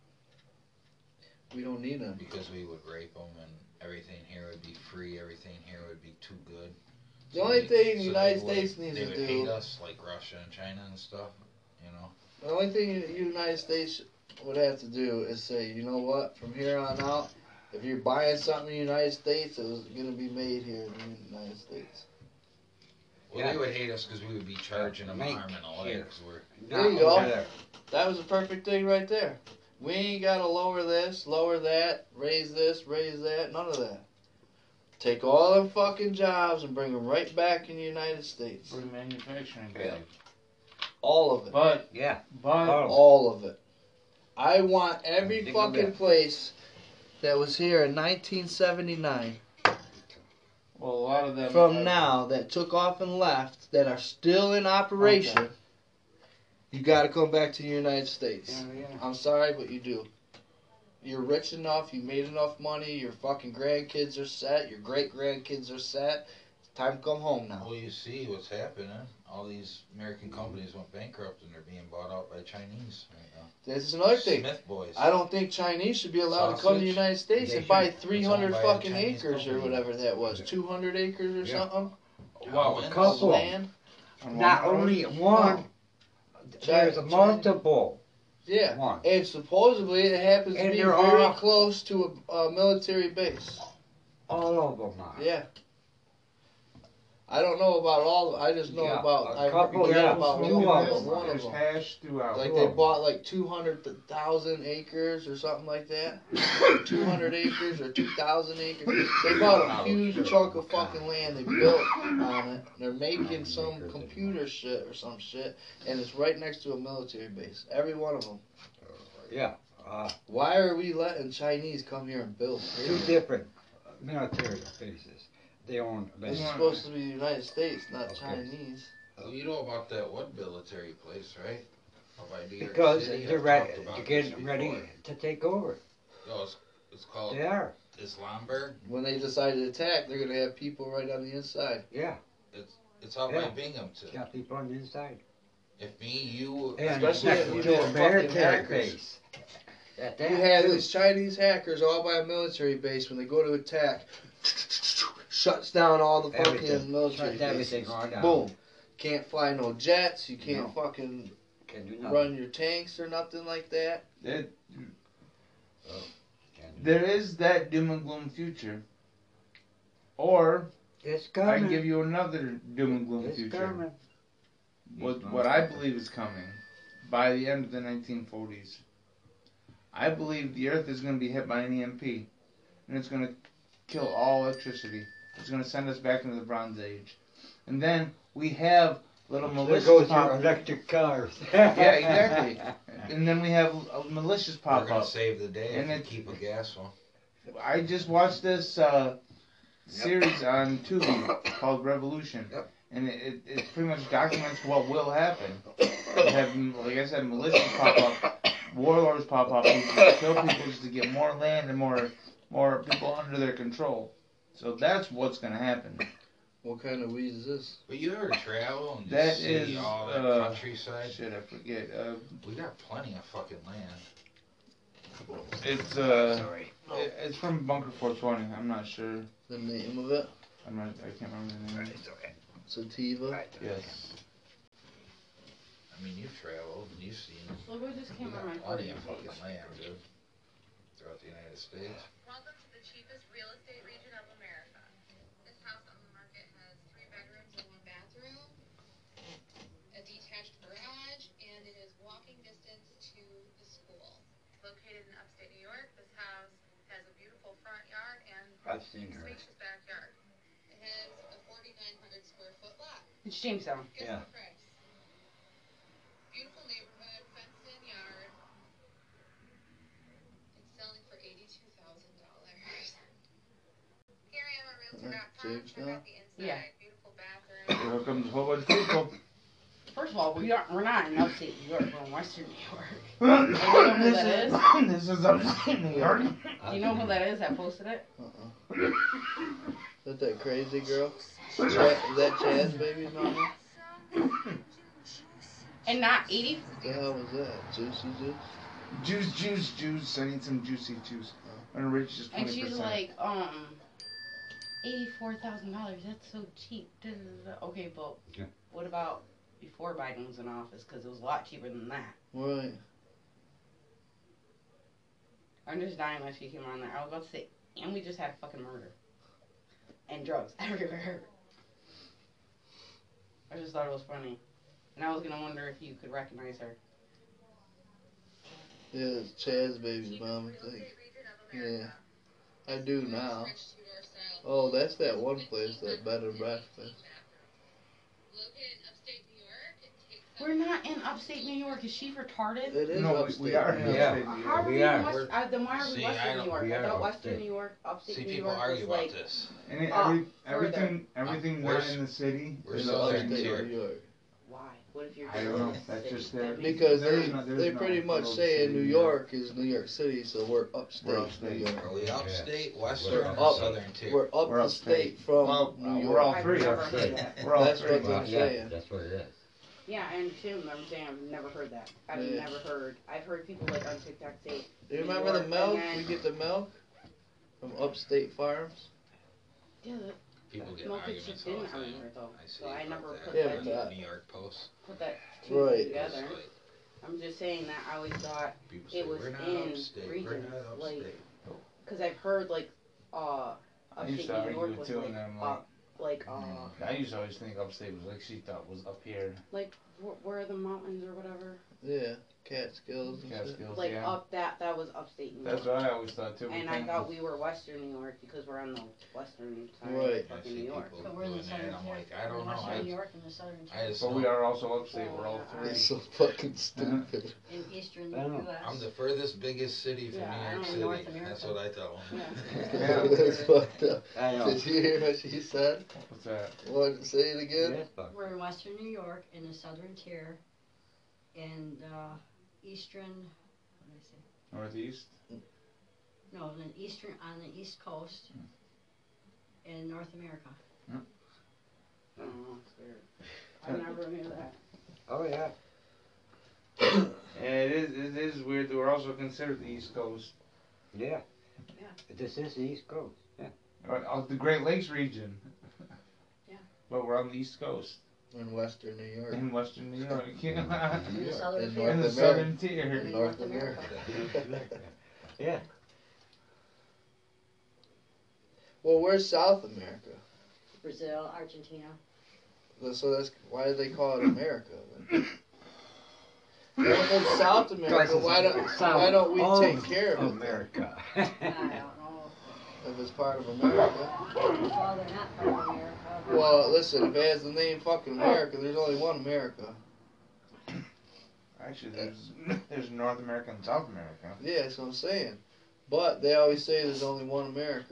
S3: We don't need them.
S6: because we would rape them and everything here would be free, everything here would be too good.
S3: The only thing the
S6: So
S3: United
S6: they would-
S3: States needs
S6: they
S3: to
S6: would
S3: do,
S6: hate us like Russia and China and stuff, you know.
S3: the only thing the United States would have to do is say, you know what, from here on out, if you're buying something in the United States, it was going to be made here in the United States.
S6: Well,
S5: Yeah.
S6: they would hate us because we would be charging them
S5: Make
S6: arm and a leg
S5: here.
S6: because we're
S3: There you
S5: Not
S3: go.
S5: over there.
S3: That was a perfect thing right there. We ain't got to lower this, lower that, raise this, raise that, none of that. Take all them fucking jobs and bring them right back in the United States.
S4: for manufacturing.
S6: Yeah.
S3: All of it.
S4: But
S5: Yeah.
S4: but
S3: All of it. I want every
S5: Single
S3: fucking
S5: bit.
S3: place that was here in 1979
S4: well, a lot of them
S3: from now that took off and left that are still in operation.
S4: Okay.
S3: You got to come back to the United States.
S5: Yeah, yeah.
S3: I'm sorry, but you do. You're rich enough. You made enough money. Your fucking grandkids are set. Your great grandkids are set. It's time to come home now.
S6: Well, you see what's happening. All these American companies went bankrupt and they're being bought out by Chinese right now.
S3: This is another thing.
S6: Smith Boys.
S3: I don't think Chinese should be allowed to come to the
S6: Sausage?
S3: United States
S5: They
S3: and buy
S5: should.
S3: 300
S6: It's owned by a
S3: fucking
S6: Chinese
S3: acres or
S6: company.
S3: whatever that was. 200 acres or
S5: Yeah.
S3: something.
S5: Well, a
S6: Of
S5: couple.
S3: Land.
S4: on
S5: Not
S4: one road.
S5: only one. There's
S3: China-
S5: multiple.
S3: Yeah.
S5: One.
S3: And supposedly it happens to
S5: And
S3: be
S5: they're
S3: very
S5: all-
S3: close to a military base.
S5: All of them are.
S3: Yeah. I don't know about all. I just know
S5: Yeah,
S3: about.
S5: a
S3: I
S5: couple,
S3: read
S5: yeah,
S3: about
S5: two
S3: one
S5: of
S3: of
S5: them.
S3: one of
S4: There's
S3: them.
S4: hash throughout.
S3: Like
S5: Two
S3: they
S5: of them.
S3: bought like 200,000 acres or something like that. 200 acres or 2,000 acres. They bought a huge chunk of fucking land. They built on it. They're making some computer shit or some shit, and it's right next to a military base. Every one of them.
S5: Yeah.
S3: Why are we letting Chinese come here and build?
S5: Two different military bases. They own
S3: This is
S5: bases.
S3: supposed to be the United States, not
S5: Okay.
S3: Chinese.
S6: Well, you know about that one military place, right? Up by New York
S5: Because
S6: City.
S5: they're
S6: I've
S5: ready.
S6: talked about
S5: They're
S6: this
S5: getting ready
S6: before.
S5: to take over.
S6: No, it's called
S5: They are.
S6: Islamberg.
S3: When they decide to attack, they're gonna have people right on the inside.
S5: Yeah.
S6: It's out
S5: Yeah.
S6: by Binghamton.
S5: Got people on the inside.
S6: If me, you,
S5: And
S3: Especially
S5: next
S3: if you
S5: to
S3: have
S5: a
S3: fucking
S5: military
S3: hackers.
S5: base. At that
S3: You have
S5: too.
S3: these Chinese hackers all by a military base. When they go to attack, shuts down all the fucking
S5: Everything.
S3: military
S5: Shuts everything
S3: bases.
S5: all down.
S3: Boom. Can't fly no jets. You can't
S5: No.
S3: fucking
S5: Can do nothing.
S3: run your tanks or nothing like that.
S4: There,
S5: Can do
S4: there is that doom and gloom future. Or
S5: It's
S4: I
S5: coming.
S4: can give you another doom and gloom
S5: It's
S4: future.
S5: coming.
S4: What I believe is coming by the end of the 1940s. I believe the Earth is going to be hit by an EMP, and it's going to kill all electricity. It's going to send us back into the Bronze Age, and then we have little
S5: There
S4: militias
S5: goes
S4: pop.
S5: your electric cars.
S4: Yeah, exactly. And then we have militias
S6: we're
S4: pop
S6: gonna
S4: up.
S6: save the day
S4: And
S6: if
S4: it-
S6: you keep a gas one.
S4: I just watched this series on Tubi called Revolution,
S5: Yep.
S4: and it pretty much documents what will happen. You have, like I said, militias pop up, warlords pop up, and kill people just to get more land and more people under their control. So that's what's gonna happen.
S3: What kind of weed is this?
S6: But you ever travel and
S4: That
S6: just see
S4: is,
S6: all that countryside?
S4: Shit, I forget.
S6: We got plenty of fucking land.
S4: It's
S5: Sorry.
S4: it's from Bunker 420. I'm not sure.
S3: The name of it?
S4: I can't remember the name.
S5: It's okay.
S3: Sativa.
S5: Right.
S4: Yes.
S6: I mean, you've traveled and you've seen.
S8: Look what just
S6: We
S8: came on my
S6: got plenty of
S8: phone.
S6: fucking land, dude. Throughout the United States.
S9: Welcome to the cheapest real estate region of America. This house on the market has 3 bedrooms and 1 bathroom, a detached garage, and it is walking distance to the school. Located in upstate New York, this house has a beautiful front yard and
S5: I've seen her.
S9: spacious backyard. It has a 4,900 square foot lot.
S8: It's Jamestown.
S9: Guess
S5: Yeah.
S9: the price. Beautiful neighborhood, fenced in yard. It's selling for $82,000. Here I am at Realtor.com. Check out the inside.
S8: Yeah.
S9: Beautiful bathroom.
S4: Here comes a whole bunch of people.
S8: First of all, we're not in upstate New York. We're in Western New York. know who that is?
S4: This is upstate New York.
S8: Do you know who that is that posted it?
S3: Is that crazy girl? Is that Chaz Baby's mama?
S8: And not 80.
S3: What the hell was that? Juicy juice?
S4: Juice. I need some juicy juice. And Rich is 20%.
S8: And she's like, $84,000. That's so cheap. Da, da, da. Okay, but
S5: Yeah.
S8: what about before Biden was in office? Because it was a lot cheaper than that.
S3: Right.
S8: I'm just dying that she came on there. I was about to say, and we just had fucking murder. And drugs everywhere. I just thought it was funny. And I was gonna wonder if you could recognize her.
S3: Yeah, it's Chaz Baby's mom, I think. Yeah. I do now. Oh, that's that one place, that bed and breakfast.
S9: Located in upstate New York, it takes
S8: We're not in upstate New York. Is she retarded?
S3: It is
S4: No,
S3: upstate.
S4: we are in
S5: Yeah.
S4: upstate New
S8: How are
S4: York.
S8: we
S5: We
S8: in
S5: are.
S8: West, then why are we
S6: See,
S8: Western
S6: I
S8: New
S6: don't-
S8: York?
S5: we
S8: I
S5: are
S8: thought Western
S5: upstate.
S8: New York, upstate
S6: See,
S8: New
S6: people
S8: York
S6: argue
S8: was
S6: about
S8: like
S6: this.
S4: And it-
S8: further.
S4: everything
S6: We're-
S4: not in the city
S6: we're
S4: is
S6: southern
S4: upstate New
S6: tier.
S4: York.
S3: New York.
S8: why? What if you're
S4: I don't know. That's just their.
S3: Because
S4: there's there's
S3: they
S4: no
S3: pretty much
S4: little
S3: say
S4: city
S3: New York is New York City, so we're upstate.
S4: We're upstate.
S3: New York.
S6: Are we upstate, western,
S5: We're
S6: or
S3: up.
S6: southern tier?
S3: We're up
S4: We're
S3: the
S4: upstate.
S3: state from
S4: Well,
S3: New York.
S4: we're all
S8: I've
S4: three
S8: never
S4: upstate.
S8: heard that.
S4: We're all
S3: That's
S4: three.
S3: what
S5: Well,
S3: I'm
S5: yeah,
S3: saying.
S5: that's what it is.
S8: Yeah, I understand what I'm saying. I've never heard that. I've
S3: Yeah.
S8: never heard. I've heard people like on TikTok say,
S3: Do you
S8: New
S3: remember the
S8: York,
S3: milk?
S8: and then-
S3: We get the milk from Upstate Farms.
S8: yeah, the
S6: People get
S8: milk
S6: arguments
S8: just
S6: all
S8: didn't
S6: the time.
S8: argue though.
S6: I see
S8: So I
S6: about
S8: never
S6: that.
S8: put
S3: Yeah,
S8: that,
S3: but that-
S6: New York Post.
S8: put that two
S3: Right.
S8: together.
S6: Like,
S8: I'm just saying that I always thought,
S6: people say,
S8: It was
S6: we're not
S8: in
S6: upstate, we're
S8: regions,
S6: not
S8: like,
S6: upstate.
S8: because I've heard like,
S4: I used
S8: upstate
S4: to
S8: New
S4: argue
S8: York
S4: with
S8: was
S4: two,
S8: like
S4: and I'm
S8: up,
S4: like,
S8: like
S4: I used to always think upstate was like she thought was up here.
S8: like where are the mountains or whatever?
S3: Yeah, Catskills and shit.
S4: Catskills,
S8: Like
S4: yeah.
S8: up that was upstate New York.
S4: That's what I always thought too.
S8: And
S4: but
S8: I
S4: then-
S8: thought we were Western New York because we're on the western side
S3: Right.
S8: of
S6: I
S8: fucking
S6: see
S8: New York.
S6: people
S10: So we're in the
S6: doing that,
S10: southern
S6: and I'm
S10: tier.
S6: like, I
S10: We're
S6: don't know.
S10: Western New
S6: I,
S10: York and the southern
S6: I
S10: tier.
S6: just
S4: But we
S6: know
S4: are also upstate. We're all
S8: Yeah,
S4: three.
S3: It's so fucking stupid.
S10: In eastern
S5: I know.
S10: U.S.
S6: I'm the furthest biggest city from
S8: Yeah, I
S6: New York
S8: don't
S6: City.
S10: know North America.
S6: That's what I tell them.
S8: Yeah.
S3: That's fucked up.
S5: I know.
S3: Did you hear what she said?
S4: What's that?
S3: What? Say it again.
S5: Yes, but
S10: We're in western New York in the southern tier, and eastern. What did I say?
S4: Northeast.
S10: No, the eastern on the east coast in North America.
S8: Oh, it's weird. I never knew that.
S5: oh yeah.
S4: Yeah, it is weird that we're also considered the East Coast.
S5: Yeah.
S10: Yeah.
S5: This is the East Coast. Yeah.
S4: Of the Great Lakes region.
S10: Yeah.
S4: But we're on the East Coast.
S3: In Western New York.
S4: In Western New York.
S10: In the southern
S3: In
S10: tier.
S4: In the
S3: North
S4: southern tier.
S3: In North America.
S5: Yeah.
S3: Well, where's South America?
S10: Brazil, Argentina.
S3: So that's why do they call it America? Then? If it's South America, why don't we take care of it?
S5: America.
S10: I don't know.
S3: If it's part of America.
S10: Well, they're not part of America. but-
S3: Well, listen, if it has the name fucking America, there's only one America.
S4: Actually, there's North America and South America.
S3: Yeah, that's what I'm saying. But they always say there's only one America.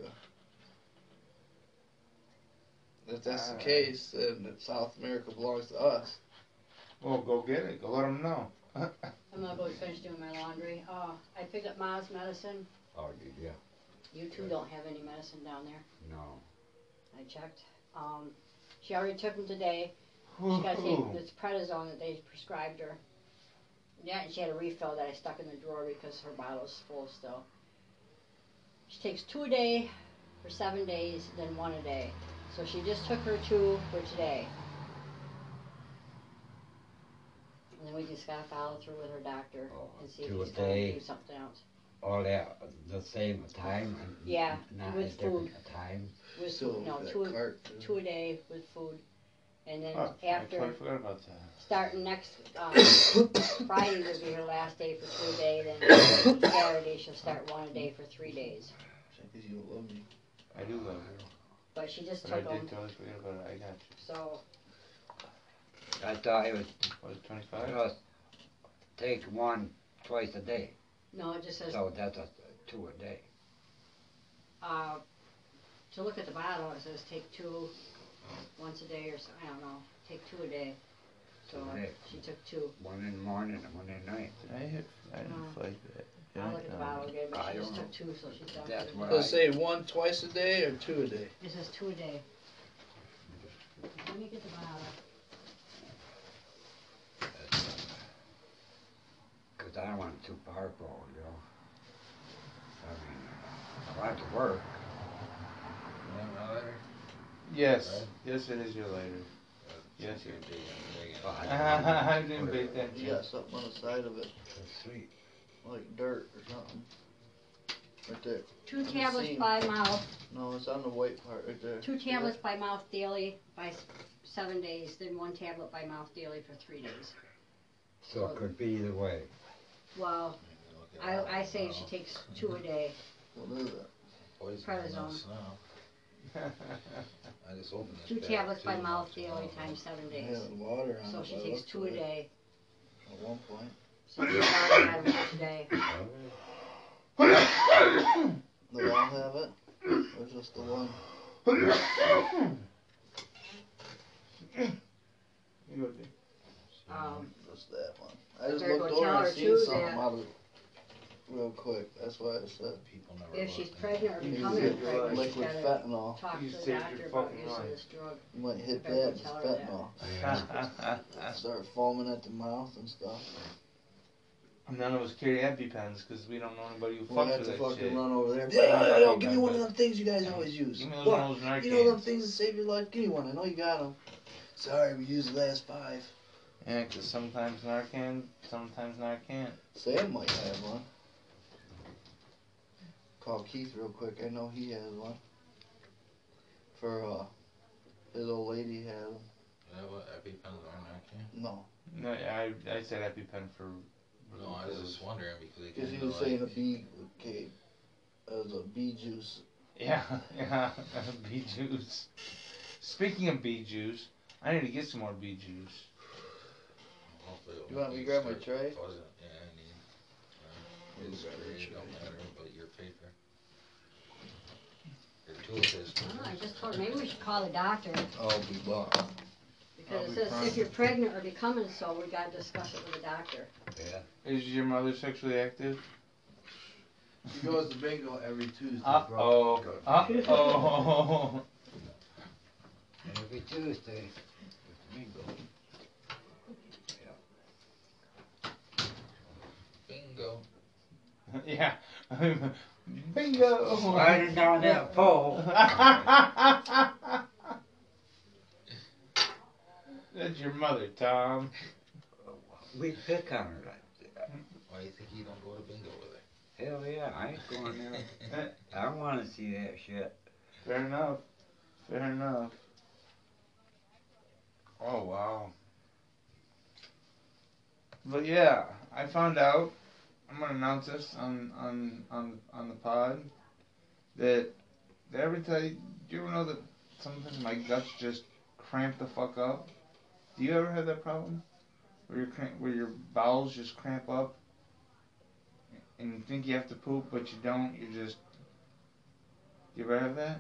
S3: If that's the case, then South America belongs to us.
S4: Well, go get it. Go let them know.
S10: I'm gonna go finish doing my laundry. I picked up Ma's medicine.
S5: Oh, yeah.
S10: You two don't have any medicine down there.
S5: No.
S10: I checked. She already took them today. She got to take this prednisone that they prescribed her. Yeah, and she had a refill that I stuck in the drawer because her bottle's full still. She takes 2 a day for 7 days, then 1 a day. So she just took her 2 for today. And then we just gotta follow through with her doctor
S5: Oh,
S10: and see if
S5: 2 a
S10: he's gonna
S5: day.
S10: do something else.
S5: All that the same time. And
S10: Yeah,
S5: not
S10: with
S5: at different
S10: food.
S5: times.
S10: With
S3: Still
S10: food, no,
S3: that
S10: 2
S3: cart, too.
S10: 2 a day with food. And then
S4: Oh, I
S10: after,
S4: totally forgot about that.
S10: starting next Friday will be her last day for 2 a day. Then Saturday she'll start 1 a day for 3 days.
S3: Because you love me.
S4: I do love you.
S10: But she just
S4: But I
S10: took
S4: did
S10: them.
S4: totally forget about it. I got you.
S10: So
S5: I thought it was
S4: What is it, 25?
S5: just take one twice a day.
S10: no, it just says
S5: So that's a 2 a day.
S10: to look at the bottle. It says take 2 once a day or so. I don't know. Take 2 a day. So
S5: 2 a day.
S10: she took 2.
S5: One in the morning and one at night.
S4: I didn't fight that.
S10: I'll look at the bottle again, but
S5: I
S10: she just
S5: don't
S10: took 2, so she's done.
S5: That's
S10: for the
S5: what
S10: day.
S3: Does it say 1 twice a day or 2 a day?
S10: It says 2 a day. Let me get the bottle.
S5: Because I don't want it too powerful, you know. I mean, I like to work.
S6: You want my letter?
S4: Yes.
S6: Right?
S4: Yes, it is your lighter. Yes,
S6: You're
S4: it
S6: digging.
S5: But
S4: I didn't bake that.
S3: You got something on the side of it,
S5: That's sweet.
S3: like dirt or something. Right there.
S10: 2
S3: the
S10: tablets
S3: seam.
S10: by mouth.
S3: No, it's on the white part right there.
S10: 2 tablets by mouth daily by 7 days, then 1 tablet by mouth daily for 3 days.
S5: So it could be either way.
S10: Well, I say she takes 2 a day.
S3: What is it?
S6: Poison
S10: Prednisone.
S6: nuts now. I just opened this
S10: 2
S6: bag
S10: tablets by
S6: 2
S10: mouth
S6: months
S10: daily
S6: ago.
S10: times 7
S3: I
S10: days.
S3: had water on
S10: So
S3: it
S10: she
S3: by
S10: takes
S3: looks
S10: 2
S3: of
S10: a
S3: it
S10: day.
S3: At one point.
S10: So she started once a day.
S3: They all have it? Or just the one?
S4: You go, Dick.
S3: Just that one. I just
S10: better
S3: looked
S10: go
S3: over
S10: tell
S3: and
S10: her,
S3: seen
S10: too,
S3: something
S10: that
S3: out of it real quick. That's why I said.
S6: People never
S10: If
S6: look.
S10: she's pregnant or
S4: You
S10: becoming
S4: saved your
S10: pregnant, she's
S3: Liquid
S10: gotta
S3: fentanyl.
S10: talk
S4: You
S10: to the
S4: saved your
S10: doctor about
S4: fucking
S10: using
S4: life.
S10: this drug.
S3: You might hit
S10: better
S3: that,
S10: go
S3: just
S10: tell her that.
S3: fentanyl. Start foaming at the mouth and stuff.
S4: None of us carry EpiPens because we don't know anybody who
S3: We'll
S4: fucks
S3: have
S4: with
S3: to
S4: that
S3: fucking
S4: shit.
S3: run over there.
S4: Yeah,
S3: Yo, give me one of them things you guys always use.
S4: Give me those
S3: Look,
S4: ones Narcans.
S3: you know them things that save your life? Give me one. I know you got them. Sorry, we used the last 5.
S4: Yeah, because sometimes Narcan, sometimes Narcan.
S3: Sam might have one. Call Keith real quick. I know he has one. For, his old lady had them.
S6: Yeah, what, EpiPens are Narcan?
S3: No.
S4: No, I said EpiPen for.
S6: No, I was just wondering because they
S3: Because
S6: kind
S3: he was
S6: of
S3: saying
S6: like,
S3: a bee, okay, it was a bee juice.
S4: Yeah, bee juice. Speaking of bee juice, I need to get some more bee juice.
S6: hopefully it'll
S3: You want me to
S6: make
S3: grab my
S6: start
S3: tray?
S6: buzzing. Yeah, I need. His
S3: Grab your
S6: tray,
S3: tray.
S6: don't matter, but your paper. Your tool says
S10: Oh, I just told her, maybe we should call the doctor.
S3: I'll be back.
S10: Because
S4: I'll
S10: it
S4: be
S10: says
S4: fine.
S10: if you're pregnant or becoming so, we gotta discuss it with the doctor.
S5: Yeah.
S4: Is your mother sexually active?
S3: She goes to bingo every Tuesday,
S4: Uh-oh. Uh-oh.
S5: Every Tuesday. Bingo.
S6: bingo.
S4: Yeah. Bingo.
S5: Sliding down that pole.
S4: That's your mother, Tom.
S5: We pick on her like that.
S6: Why do you think you don't go to bingo with her?
S5: Hell yeah, I ain't going there. I want to see that shit.
S4: Fair enough. Fair enough. Oh, wow. But yeah, I found out, I'm going to announce this on the pod, that did I ever tell you, do you ever know that sometimes my guts just cramp the fuck up? Do you ever have that problem? Where your bowels just cramp up and you think you have to poop but you don't, you ever have that?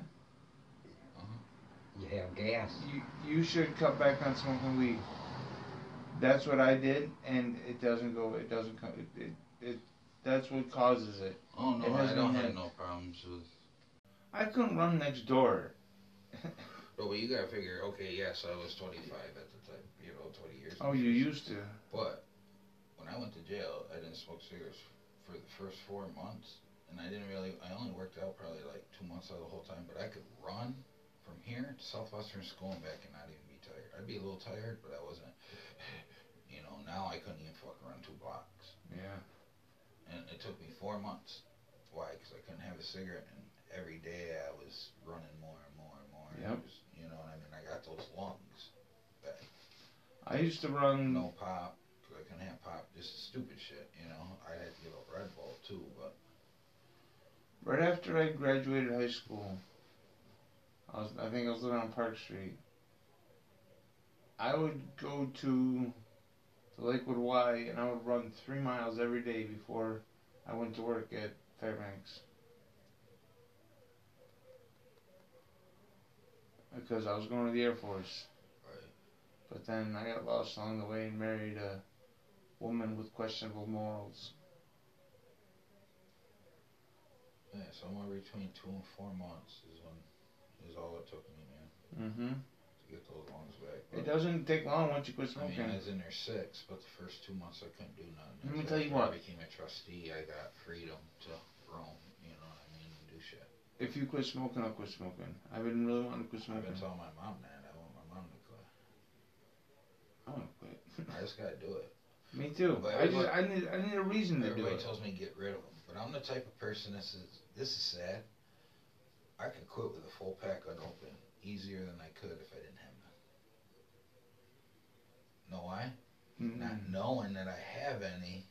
S5: You have gas.
S4: You should cut back on smoking weed. That's what I did, and it doesn't come, that's what causes it.
S6: Oh no,
S4: It
S6: I
S4: hasn't
S6: don't
S4: been-
S6: have no problems with.
S4: I couldn't run next door.
S6: No, but you gotta figure. Okay, yes, I was 25 at the time. 20 years.
S4: Oh, you used to.
S6: But when I went to jail, I didn't smoke cigarettes for the first 4 months, and I only worked out probably like 2 months out of the whole time. But I could run from here to Southwestern School and back and not even be tired. I'd be a little tired, but I wasn't. Now I couldn't even fucking run 2 blocks.
S4: Yeah.
S6: And it took me 4 months. Why? Because I couldn't have a cigarette, and every day I was running more and more and more.
S4: Yep.
S6: It was, you know what I mean? I got those lungs back.
S4: I used to run.
S6: No pop, because I couldn't have pop. Just stupid shit, I had to give up Red Bull too, but
S4: Right after I graduated high school, I think I was living on Park Street. I would go to the Lakewood Y and I would run 3 miles every day before I went to work at Fairbanks. Because I was going to the Air Force.
S6: right.
S4: But then I got lost along the way and married a woman with questionable morals.
S6: Yeah, somewhere between 2 and 4 months is all it took me, man,
S4: Mm-hmm.
S6: to get those lungs back.
S4: It
S6: But,
S4: doesn't take long once you quit
S6: I mean,
S4: smoking.
S6: I was in there 6, but the first 2 months I couldn't do nothing.
S4: Let me
S6: After
S4: tell you
S6: I
S4: what.
S6: became a trustee, I got freedom to roam, and do shit.
S4: If you quit smoking, I'll quit smoking. I've been really wanting to quit
S6: I've
S4: smoking.
S6: been telling my mom that. I want my mom to quit.
S4: I want to quit.
S6: I just gotta do it.
S4: Me too.
S6: But
S4: I need a reason to do
S6: Everybody
S4: it.
S6: tells me to get rid of them, but I'm the type of person. This is sad. I could quit with a full pack unopened easier than I could if I didn't have none. Know why? Not knowing that I have any.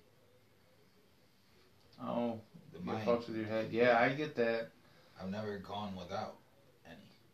S4: Oh,
S6: The
S4: it
S6: mind.
S4: fucks with your head. Yeah, I get that.
S6: I've never gone without any.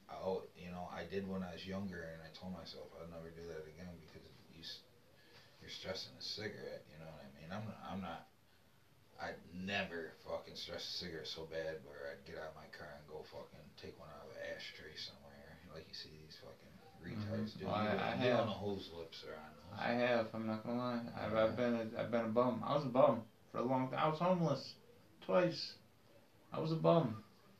S6: I did when I was younger, and I told myself I'd never do that again because you're stressing a cigarette. You know what I mean? I'd never fucking stress a cigarette so bad where I'd get out of my car and go fucking take one out of an ashtray somewhere, like you see these fucking retards do. You don't know whose lips are on those.
S4: I have. I'm not gonna lie. I've been a bum. I was a bum for a long time. I was homeless twice. I was a bum.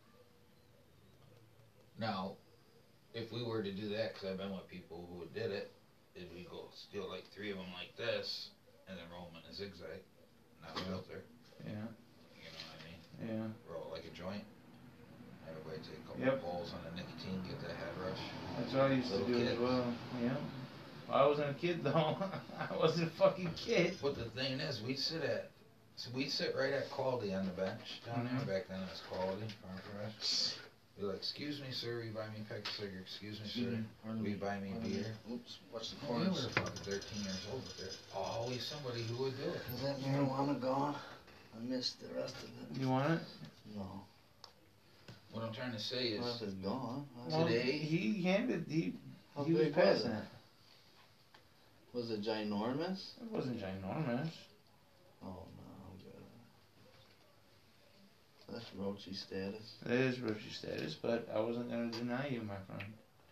S6: Now, if we were to do that, because I've been with people who did it, if we go steal like 3 of them like this, and then roll them in a zigzag, not filter.
S4: Yeah.
S6: You know what I mean?
S4: Yeah.
S6: Roll it like a joint. Everybody take a couple balls on the nicotine, get that head rush.
S4: That's what I used to do as well. Yeah. Well, I wasn't a kid though. I wasn't a fucking kid.
S6: But the thing is, we'd sit right at Quality on the bench down there. Back then it was Quality, Farm Fresh. Be like, excuse me, sir, will you buy me a pack of cigarettes? Excuse me, sir, will you buy me a beer?
S3: Oops, watch the
S6: We
S3: corners.
S6: were fucking 13 years old, but there's always somebody who would do it.
S3: Is that marijuana gone? I missed the rest of it.
S4: You want it?
S3: No.
S6: What I'm trying to say is,
S3: What if it's gone?
S4: Well,
S6: today,
S4: he handed he
S3: How
S4: was
S3: big was
S4: passing
S3: it?
S4: it.
S3: Was it ginormous?
S4: It wasn't ginormous.
S3: Oh no, I'm good. That's roachy status.
S4: It is roachy status, but I wasn't gonna deny you, my friend.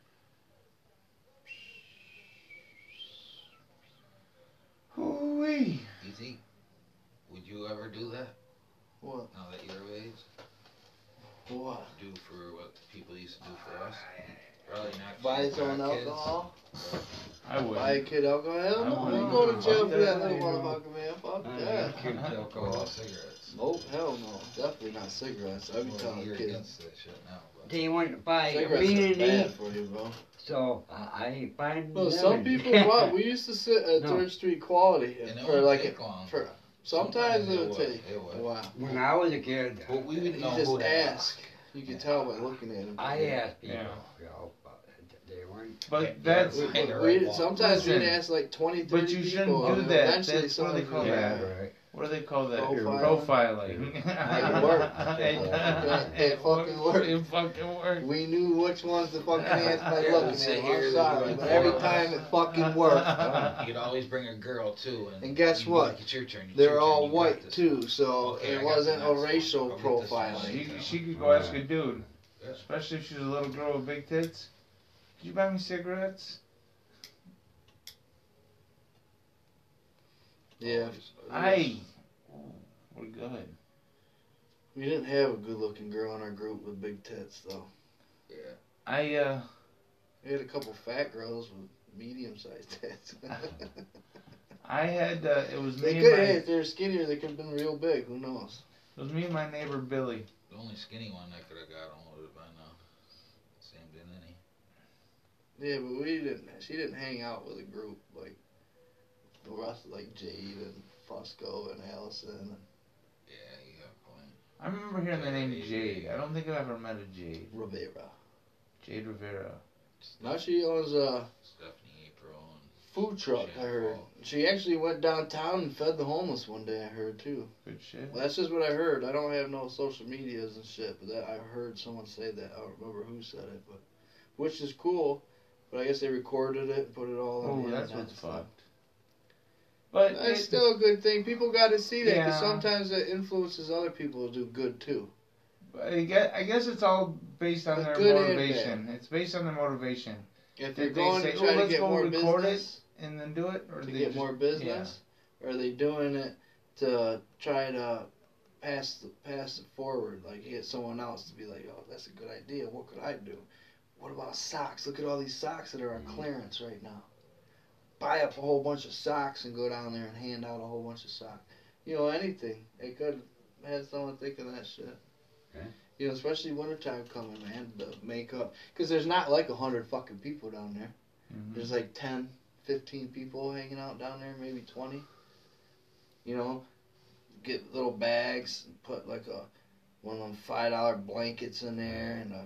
S4: Hoo-wee.
S6: you think, would you ever do that?
S3: What?
S6: Now that you're of age?
S3: What?
S6: Do for what people used to do for us? Probably not.
S3: Buy
S6: for
S3: his own
S6: our kids.
S3: alcohol?
S4: I would.
S3: Buy a kid alcohol? Hell no,
S4: wouldn't.
S3: you go to jail
S4: Fuck
S3: for that
S4: that.
S3: little motherfucker, man. Fuck that.
S5: Kids
S6: What
S5: alcohol.
S6: about cigarettes?
S3: Nope, hell no. Definitely not cigarettes. I'd be
S6: Well,
S3: telling
S6: you're
S3: kids.
S6: against that shit now, but
S5: They want to buy
S3: Cigarettes are
S5: immunity,
S3: bad for you, bro.
S5: so I ain't buying
S3: No,
S5: them.
S3: some people, what? We used to sit at
S5: No.
S3: 3rd Street Quality
S6: and it
S3: for
S6: won't
S3: like
S6: take long.
S3: for sometimes it would
S6: would.
S3: take
S6: It would.
S3: a while.
S5: When I was a kid,
S6: But we
S3: You
S6: would know
S3: just
S6: who to
S3: ask. You can tell by looking at him.
S5: I asked people,
S4: Yeah.
S5: you know, but they weren't.
S4: But that's
S3: Sometimes we'd
S4: Listen,
S3: ask like 20, 30
S4: but you
S3: people.
S4: shouldn't do
S3: and
S4: that.
S3: Eventually
S4: That's what they
S3: someone
S4: call
S3: would be
S4: that.
S3: like,
S5: right.
S4: what do they call that?
S3: Profiling.
S4: Profiling.
S3: It worked. It fucking worked.
S4: It fucking worked.
S3: We knew which ones to fucking ask by
S6: Yeah,
S3: looking
S6: sit
S3: at
S6: here,
S3: them. I'm
S6: they
S3: sorry,
S6: like
S3: but every
S6: that.
S3: time it fucking worked.
S6: You could always bring a girl too,
S3: And guess
S6: you'd be
S3: what?
S6: Like, it's your turn. It's
S3: They're
S6: your turn,
S3: all
S6: you got
S3: white
S6: this.
S3: too, so
S6: Okay, I
S3: it
S6: got
S3: wasn't
S6: the
S3: a
S6: next one.
S3: racial
S6: I'll get this one.
S3: profiling.
S4: She could go ask a dude,
S6: Yeah.
S4: especially if she's a little girl with big tits. Could you buy me cigarettes?
S3: Yeah.
S4: Aye. Ooh, we're good.
S3: We didn't have a good looking girl in our group with big tits though.
S4: I
S3: We had a couple fat girls with medium sized tits.
S4: I had it was
S3: They
S4: me
S3: could
S4: and my,
S3: if they're skinnier they could have been real big, who knows?
S4: it was me and my neighbor Billy.
S6: The only skinny one I could have got on would have been Sam Denny.
S3: Yeah, but we didn't she didn't hang out with a group like the rest like Jade and Fusco and Allison
S6: Yeah, you got a point.
S4: I remember hearing the name Jade. I don't think I've ever met a Jade.
S3: and Rivera.
S4: Jade Rivera.
S3: Now she owns a
S6: Stephanie April and
S3: food truck, I heard. She actually went downtown and fed the homeless one day, I heard too.
S4: Good shit.
S3: Well, that's just what I heard. I don't have no social medias and shit, but that I heard someone say that. I don't remember who said it, but which is cool. But I guess they recorded it and put it all on
S4: Oh,
S3: the
S4: that's
S3: internet
S4: what's
S3: and stuff.
S4: fucked. But
S3: That's
S4: it-
S3: still a good thing. People got to see that because
S4: Yeah.
S3: sometimes it influences other people to do good too.
S4: I guess it's all based on
S3: But
S4: their
S3: good and
S4: motivation. It's based on their motivation.
S3: If
S4: Did
S3: you're
S4: they
S3: going
S4: say,
S3: to
S4: "Oh,
S3: try to
S4: let's
S3: get
S4: go
S3: more
S4: record
S3: business,
S4: and then do it, or
S3: to
S4: they
S3: get
S4: just-
S3: more business, or are they doing it to try to pass it forward, like get someone else to be like, oh, that's a good idea. What could I do? What about socks? Look at all these socks that are on clearance right now. Buy up a whole bunch of socks and go down there and hand out a whole bunch of socks. You know, anything. It could have someone thinking that shit.
S5: Okay.
S3: You know, especially wintertime coming, man. The makeup. Because there's not like 100 fucking people down there.
S4: Mhm.
S3: There's like 10, 15 people hanging out down there, maybe 20. You know, get little bags and put like one of them $5 blankets in there and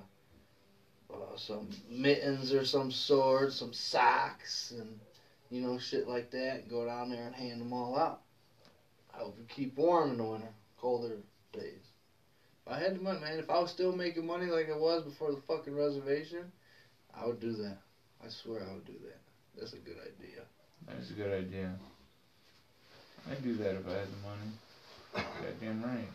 S3: some mittens or some sort, some socks and, you know, shit like that. And go down there and hand them all out. Help you keep warm in the winter, colder days. If I had the money, man, if I was still making money like I was before the fucking reservation, I would do that. I swear I would do that. That's a good idea.
S4: That's a good idea. I'd do that if I had the money. Goddamn right.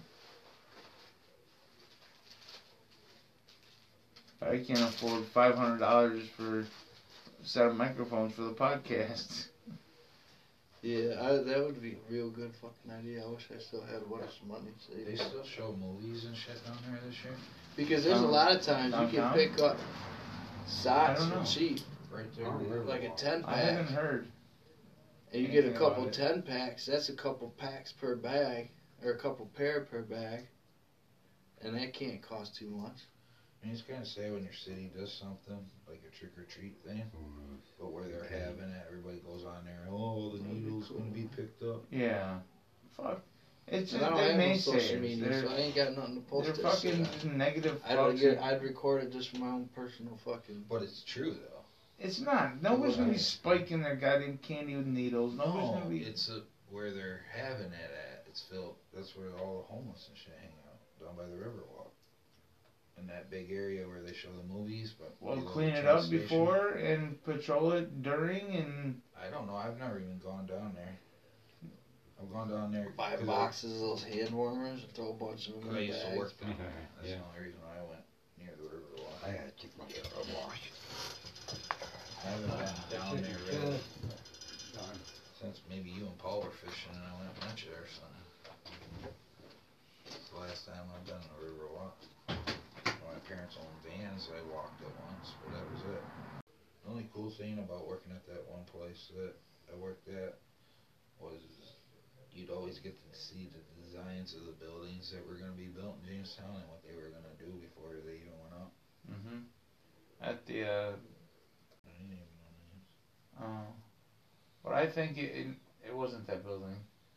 S4: I can't afford $500 for a set of microphones for the podcast.
S3: Yeah, that would be a real good fucking idea. I wish I still had a bunch of money saved.
S6: They still show movies and shit down here this year?
S3: Because there's a lot of times you can pick up socks for cheap.
S6: Right there.
S3: Like a 10
S4: I
S3: pack.
S4: haven't heard.
S3: And you get a
S4: anything
S3: couple
S4: about it.
S3: 10 packs. That's a couple packs per bag. Or a couple pair per bag. And that can't cost too much.
S6: I mean, it's kind of sad when your city does something, like a trick-or-treat thing, but where they're having it, everybody goes on there, oh, the needle's going to be picked up.
S4: Yeah. Fuck. It's just
S3: I don't
S4: they're
S3: have no social
S4: naysayers.
S3: media, so I ain't got nothing to post.
S4: They're
S3: that shit
S4: fucking
S3: on.
S4: negative.
S3: I'd record it just for my own personal fucking.
S6: But it's true, though.
S4: It's not. Nobody's gonna be spiking their goddamn candy with needles. Nobody's
S6: No,
S4: gonna be.
S6: it's where they're having it at. It's filled. That's where all the homeless and shit hang out, down by the Riverwalk. In that big area where they show the movies, but
S4: Well,
S6: below
S4: clean
S6: the
S4: it
S6: train
S4: up
S6: station.
S4: before and patrol it during and.
S6: I don't know. I've never even gone down there. I've gone down there.
S3: Buy
S6: 'cause
S3: boxes of those hand warmers and throw a bunch of them
S6: I
S3: in
S6: used to
S3: bags.
S6: work down there. That's the only reason why I went near the Riverwalk.
S5: I gotta take my hair wash.
S6: I haven't been down there really since maybe you and Paul were fishing and I went and met you or something. It's the last time I've been in the Riverwalk. My parents owned vans, I walked it once, but that was it. The only cool thing about working at that one place that I worked at was you'd always get to see the designs of the buildings that were going to be built in Jamestown and what they were going to do before they even went up.
S4: Mhm. At the.
S6: I didn't even know names.
S4: But I think it wasn't that building.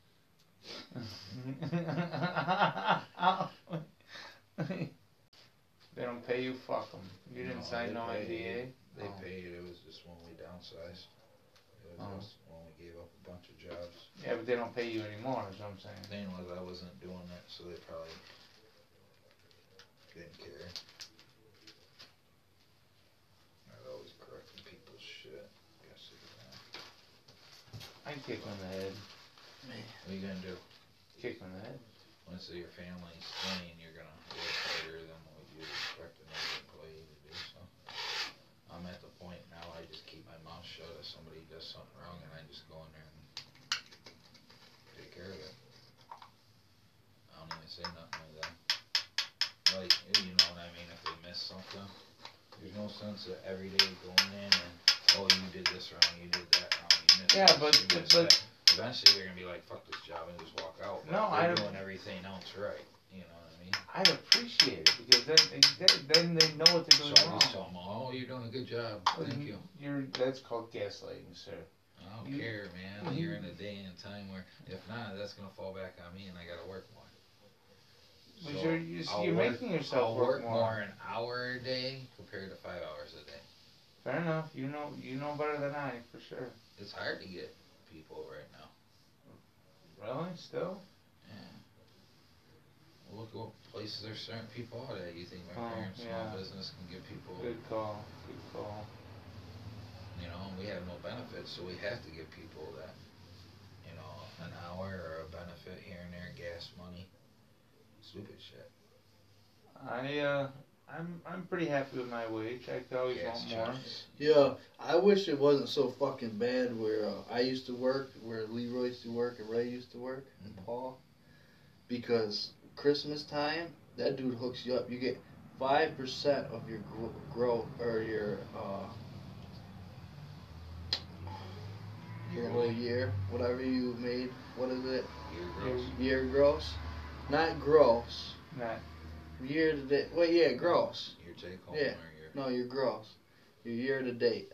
S4: They don't pay you, fuck them. You didn't sign no NDA?
S6: They
S4: Oh.
S6: paid, it was just when we downsized. It was
S4: Oh.
S6: just when we gave up a bunch of jobs.
S4: Yeah, but they don't pay you anymore, is what I'm saying.
S6: The thing was I wasn't doing it, so they probably didn't care. I'd always correcting people's shit. Guess it was
S4: I'd kick him in the head.
S6: What are you gonna do?
S4: Kick him in the head.
S6: Once your family's clean, you're gonna work harder than what you expect another employee to do, so. I'm at the point now I just keep my mouth shut if somebody does something wrong and I just go in there and take care of it. I don't even say nothing to them. Like, you know what I mean, if they miss something. There's no sense of every day going in and, oh, you did this wrong, you did that wrong, you missed
S4: Yeah,
S6: this,
S4: but-
S6: you missed
S4: but-
S6: that. Eventually they're gonna be like, fuck this job and just walk out. But
S4: No,
S6: they're
S4: I don't-
S6: doing everything else right. You know what I mean?
S4: I'd appreciate it because then they know what they're
S6: So
S4: doing
S6: I
S4: wrong.
S6: just tell them, oh, you're doing a good job. Thank you.
S4: That's called gaslighting, sir.
S6: I don't
S4: You-
S6: care, man. You're in a day and time where, if not, that's gonna fall back on me and I gotta work more.
S4: But
S6: So
S4: you're
S6: I'll
S4: making yourself
S6: I'll work more an hour a day compared to 5 hours a day.
S4: Fair enough. You know better than I, for sure.
S6: It's hard to get people right now.
S4: Really? Still?
S6: Yeah. Look what places they're starting people out at. You think my
S4: Oh,
S6: parents'
S4: yeah.
S6: small business can give people,
S4: Good call. Good call.
S6: you know, we have no benefits, so we have to give people that, you know, an hour or a benefit here and there, gas money, stupid shit.
S4: I'm pretty happy with my wage. I could always
S6: Gas
S4: want more.
S6: charges.
S3: Yeah, I wish it wasn't so fucking bad where I used to work, where Leroy used to work, and Ray used to work, and Paul. Because Christmas time, that dude hooks you up. You get 5% of your growth or your whole year, whatever you made. What is it?
S6: Year gross.
S3: Year gross, not gross.
S4: Not.
S3: Year to date. Well, yeah, gross.
S6: Your take home
S3: Yeah.
S6: or your
S3: No, your gross. Your year to date.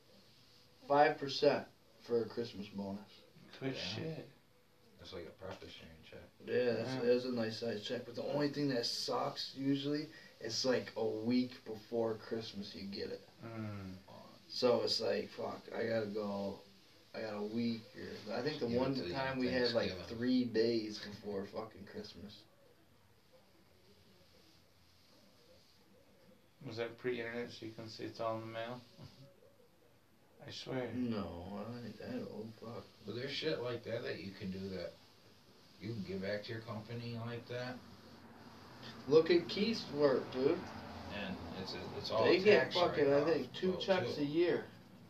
S3: 5% for a Christmas bonus.
S4: Good
S6: Yeah.
S4: shit.
S6: It's like a profit sharing check.
S3: Yeah,
S4: Yeah.
S3: that's a nice size check. But the only thing that sucks usually, it's like a week before Christmas you get it.
S4: Mm.
S3: So it's like, fuck, I gotta go. I got a week. Or, I think the
S6: Give it
S3: one
S6: to you
S3: time
S6: on
S3: we had like
S6: Thanksgiving.
S3: 3 days before fucking Christmas.
S4: Was that pre-internet so you can see it's all in the mail? I swear.
S3: No, I ain't that old. Fuck.
S6: But there's shit like that that you can do that. You can give back to your company like that.
S3: Look at Keith's work, dude.
S6: And it's all
S3: They get
S6: tax
S3: fucking, I
S6: write-off,
S3: think, 2
S6: though,
S3: checks
S6: too.
S3: a year.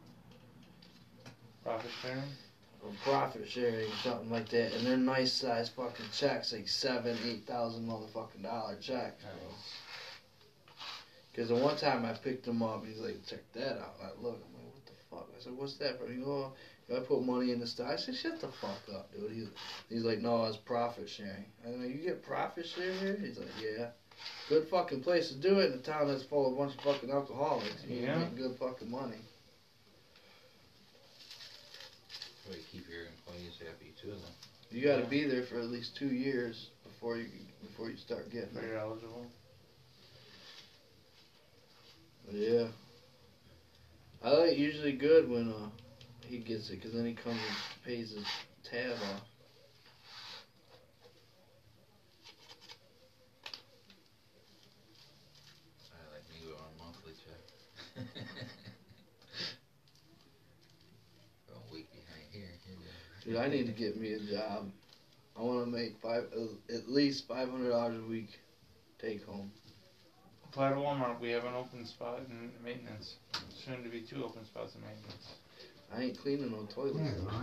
S4: Profit sharing?
S3: Or profit sharing, something like that. And they're nice size fucking checks, like $7,000-8,000 motherfucking dollar checks, bro. Because the one time I picked him up, he's like, check that out. I look, I'm like, what the fuck? I said, what's that for? He goes, oh, I put money in the stock. I said, shut the fuck up, dude. He's like, no, it's profit sharing. I was like, you get profit share here? He's like, yeah. Good fucking place to do it in a town that's full of a bunch of fucking alcoholics. You
S4: Yeah.
S3: make good fucking money.
S6: So you keep your employees happy too, then.
S3: You got to be there for at least 2 years before you start getting
S4: Very
S3: it.
S4: eligible.
S3: Yeah. I like usually good when he gets it, because then he comes and pays his tab off.
S6: I like me go on a monthly check. Go a week behind here.
S3: Dude, I need to get me a job. I want to make at least $500 a week take home.
S4: Apply to Walmart. We have an open spot in maintenance. Soon to be 2 open spots in maintenance.
S3: I ain't cleaning no toilets.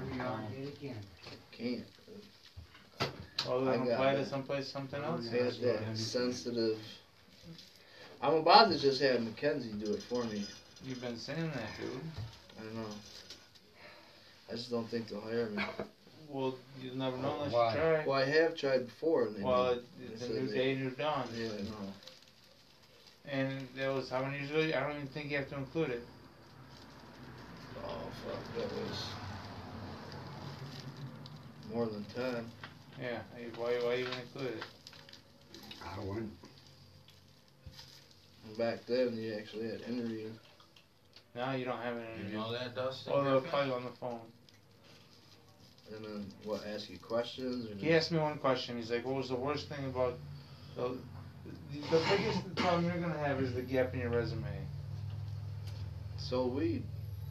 S3: Can't.
S4: Well,
S3: I
S4: then
S3: got
S4: apply to
S3: it.
S4: someplace, something else.
S3: I had that sensitive. I'm about to just have Mackenzie do it for me.
S4: You've been saying that, dude.
S3: I don't know. I just don't think they'll hire me.
S4: Well, you never know unless
S5: Why?
S4: you try.
S3: Well, I have tried before. And they
S4: Well,
S3: didn't.
S4: it's
S3: They
S4: a
S3: said
S4: new
S3: they-
S4: day, new dawn.
S3: Yeah, I know.
S4: And that was how many usually? I don't even think you have to include it.
S3: Oh, fuck. That was more than 10.
S4: Yeah. Why even include it?
S5: I wouldn't.
S3: And back then, you actually had interviews.
S4: Now you don't have an
S6: You
S4: interview.
S6: know that, Dustin?
S4: Well, they'll
S6: Griffin?
S4: call you on the phone.
S3: And then, what, ask you questions? Or
S4: He asked me one question. He's like, what was the worst thing about the biggest problem you're going to have is the gap in your resume.
S3: So weed.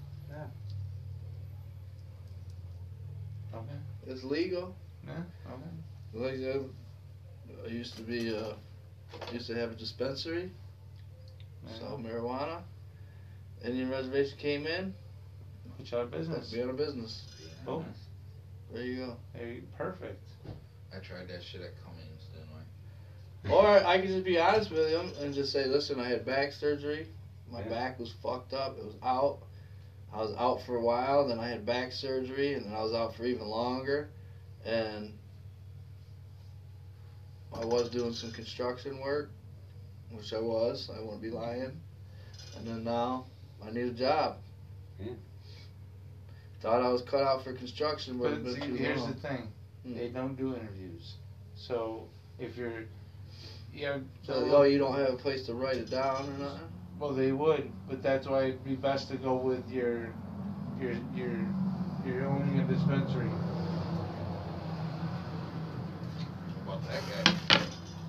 S4: Okay.
S3: It's legal.
S4: Yeah, okay.
S3: Like I said, I used to have a dispensary,
S4: Yeah.
S3: sell marijuana. Indian reservation came in,
S4: Put you out of business.
S3: be out of business.
S4: Boom.
S3: There you go.
S4: Hey, perfect.
S6: I tried that shit at Cummings, didn't I?
S3: Or I could just be honest with him and just say, listen, I had back surgery. My
S4: Yeah.
S3: back was fucked up. It was out. I was out for a while. Then I had back surgery, and then I was out for even longer. And I was doing some construction work, which I was. I wouldn't be lying. And then now I need a job.
S5: Yeah.
S3: Thought I was cut out for construction, but,
S4: But
S3: it's been
S4: see,
S3: too
S4: here's
S3: long.
S4: the thing.
S3: Hmm.
S4: They don't do interviews. So if you're, yeah.
S3: So, you don't have a place to write it down or nothing?
S4: Well, they would, but that's why it'd be best to go with your owning a dispensary.
S6: What about that guy?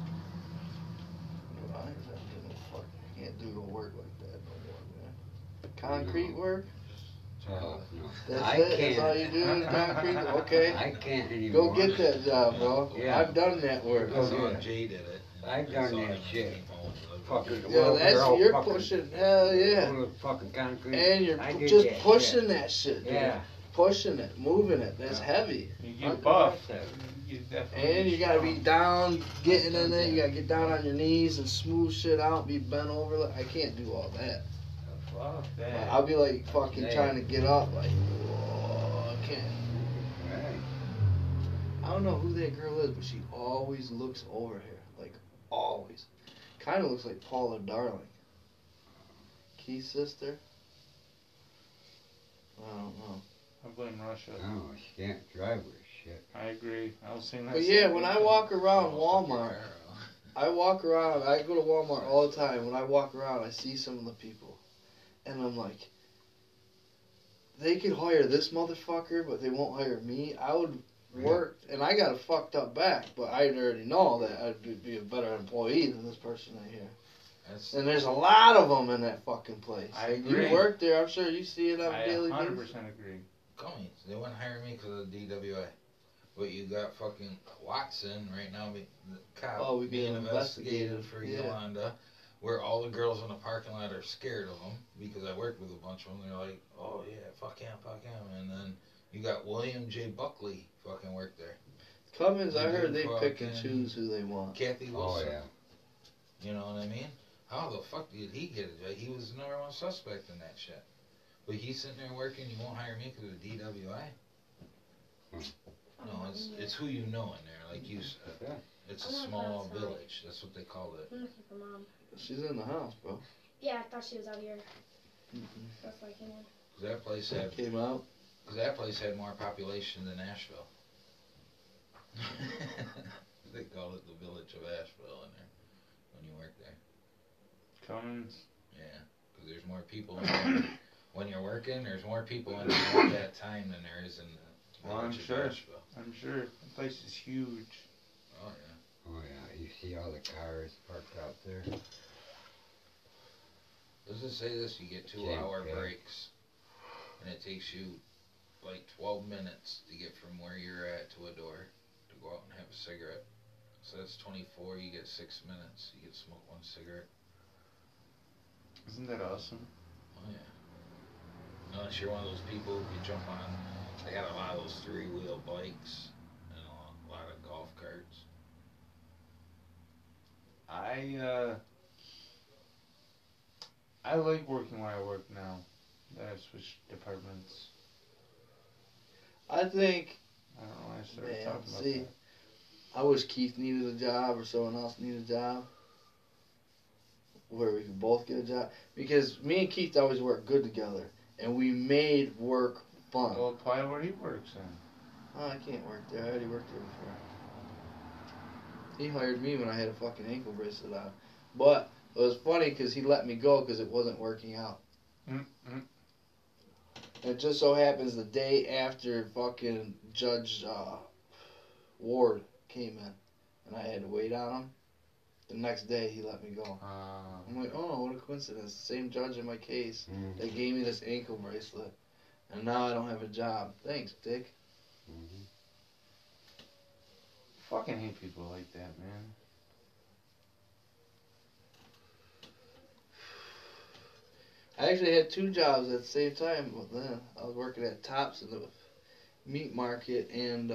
S3: I can't do no work like that no more, man. Concrete work?
S5: No.
S3: That's
S5: I
S3: it?
S5: can't.
S3: That's all you do is concrete? Okay.
S5: I can't anymore.
S3: Go get that job, bro.
S5: Yeah.
S3: I've done that work.
S5: Go
S6: I saw
S5: get it.
S6: Jay did it.
S5: I've
S6: I
S5: done
S6: saw
S5: that
S6: him
S5: shit.
S6: came home.
S5: Fucking
S3: Yeah,
S5: well,
S3: that's,
S5: they're all
S3: you're
S5: fucking-
S3: pushing, hell yeah.
S5: full of fucking concrete.
S3: And you're
S5: I did
S3: just
S5: that
S3: pushing
S5: shit.
S3: that shit, dude.
S5: Yeah.
S3: Pushing it, moving it. That's
S5: Yeah.
S3: heavy.
S4: You get buff.
S5: 100%.
S4: You definitely.
S3: And you gotta be down, getting in it. You gotta get down on your knees and smooth shit out, be bent over. I can't do all that.
S4: Fuck that.
S3: I'll be like fucking
S5: Yeah.
S3: trying to get up, like, whoa, I can't.
S5: Right.
S3: I don't know who that girl is, but she always looks over here. Like, always. Kind of looks like Paula Darling. Keith's sister? I don't know.
S4: I blame Russia.
S5: No, she can't drive with shit.
S4: I agree. I was saying that.
S3: But yeah, when I walk around
S6: Almost took your
S3: Walmart,
S6: hair out.
S3: I walk around, I go to Walmart all the time. When I walk around, I see some of the people. And I'm like, they could hire this motherfucker, but they won't hire me. I would work, and I got a fucked up back, but I already know that I'd be a better employee than this person right here.
S6: That's
S3: And there's a lot of them in that fucking place.
S4: I agree.
S3: You work there, I'm sure you see it on
S4: I
S3: a daily
S4: 100%
S3: basis.
S4: agree.
S6: Cummings. They wouldn't hire me because of the DWI. But you got fucking Watson right now, the cop,
S3: Oh, we
S6: being
S3: being
S6: investigated
S3: investigated,
S6: for
S3: yeah.
S6: Yolanda, where all the girls in the parking lot are scared of him because I worked with a bunch of them. They're like, oh yeah, fuck him. And then you got William J. Buckley fucking work there.
S3: Cummins, I
S6: You
S3: heard
S6: do
S3: they pick and
S6: fucking-
S3: choose who they want.
S6: Kathy
S5: Oh,
S6: Wilson.
S5: yeah.
S6: You know what I mean? How the fuck did he get it? He was the number one suspect in that shit. But he's sitting there working, you won't hire me because of the DWI? No, it's who you know in there, like you said.
S5: Yeah.
S6: It's a
S7: I'm gonna
S6: small
S7: pass out.
S6: village. That's what they called it.
S7: I'm looking for mom.
S3: She's in the house, bro.
S7: Yeah, I thought she was out here.
S3: Mm-mm.
S7: That's why I came in.
S6: 'Cause that place had,
S3: Came out.
S6: more population than Asheville. They called it the village of Asheville in there when you work there.
S4: Cummins.
S6: Yeah, because there's more people in there. When you're working, there's more people in there at that time than there is in the
S4: Well, I'm
S6: village
S4: sure.
S6: of Asheville.
S4: I'm sure. The place is huge.
S6: Oh yeah.
S5: Oh, yeah. You see all the cars parked out there.
S6: Does it say this? You get 2
S5: Jam
S6: hour
S5: packed.
S6: breaks, and it takes you like 12 minutes to get from where you're at to a door to go out and have a cigarette. So that's 24. You get 6 minutes. You get to smoke 1 cigarette.
S4: Isn't that awesome?
S6: Oh yeah. Unless you're one of those people who can jump on. They got a lot of those 3-wheel bikes and a lot of golf carts.
S4: I like working where I work now. That I switched departments.
S3: I think
S4: I don't know why I started
S3: Man,
S4: talking about
S3: see.
S4: that.
S3: I wish Keith needed a job or someone else needed a job where we could both get a job. Because me and Keith always worked good together. And we made work fun.
S4: Well, apply where he works then.
S3: Oh, I can't work there. I already worked there before. He hired me when I had a fucking ankle bracelet on. But it was funny because he let me go because it wasn't working out.
S4: Mm-hmm.
S3: It just so happens the day after fucking Judge Ward came in and I had to wait on him, the next day he let me go. I'm like, oh, what a coincidence. Same judge in my case.
S5: Mm-hmm.
S3: They gave me this ankle bracelet. And now I don't have a job. Thanks, Dick.
S5: Mm-hmm.
S4: Fucking hate people like that, man.
S3: I actually had 2 jobs at the same time. But then I was working at Tops in the meat market and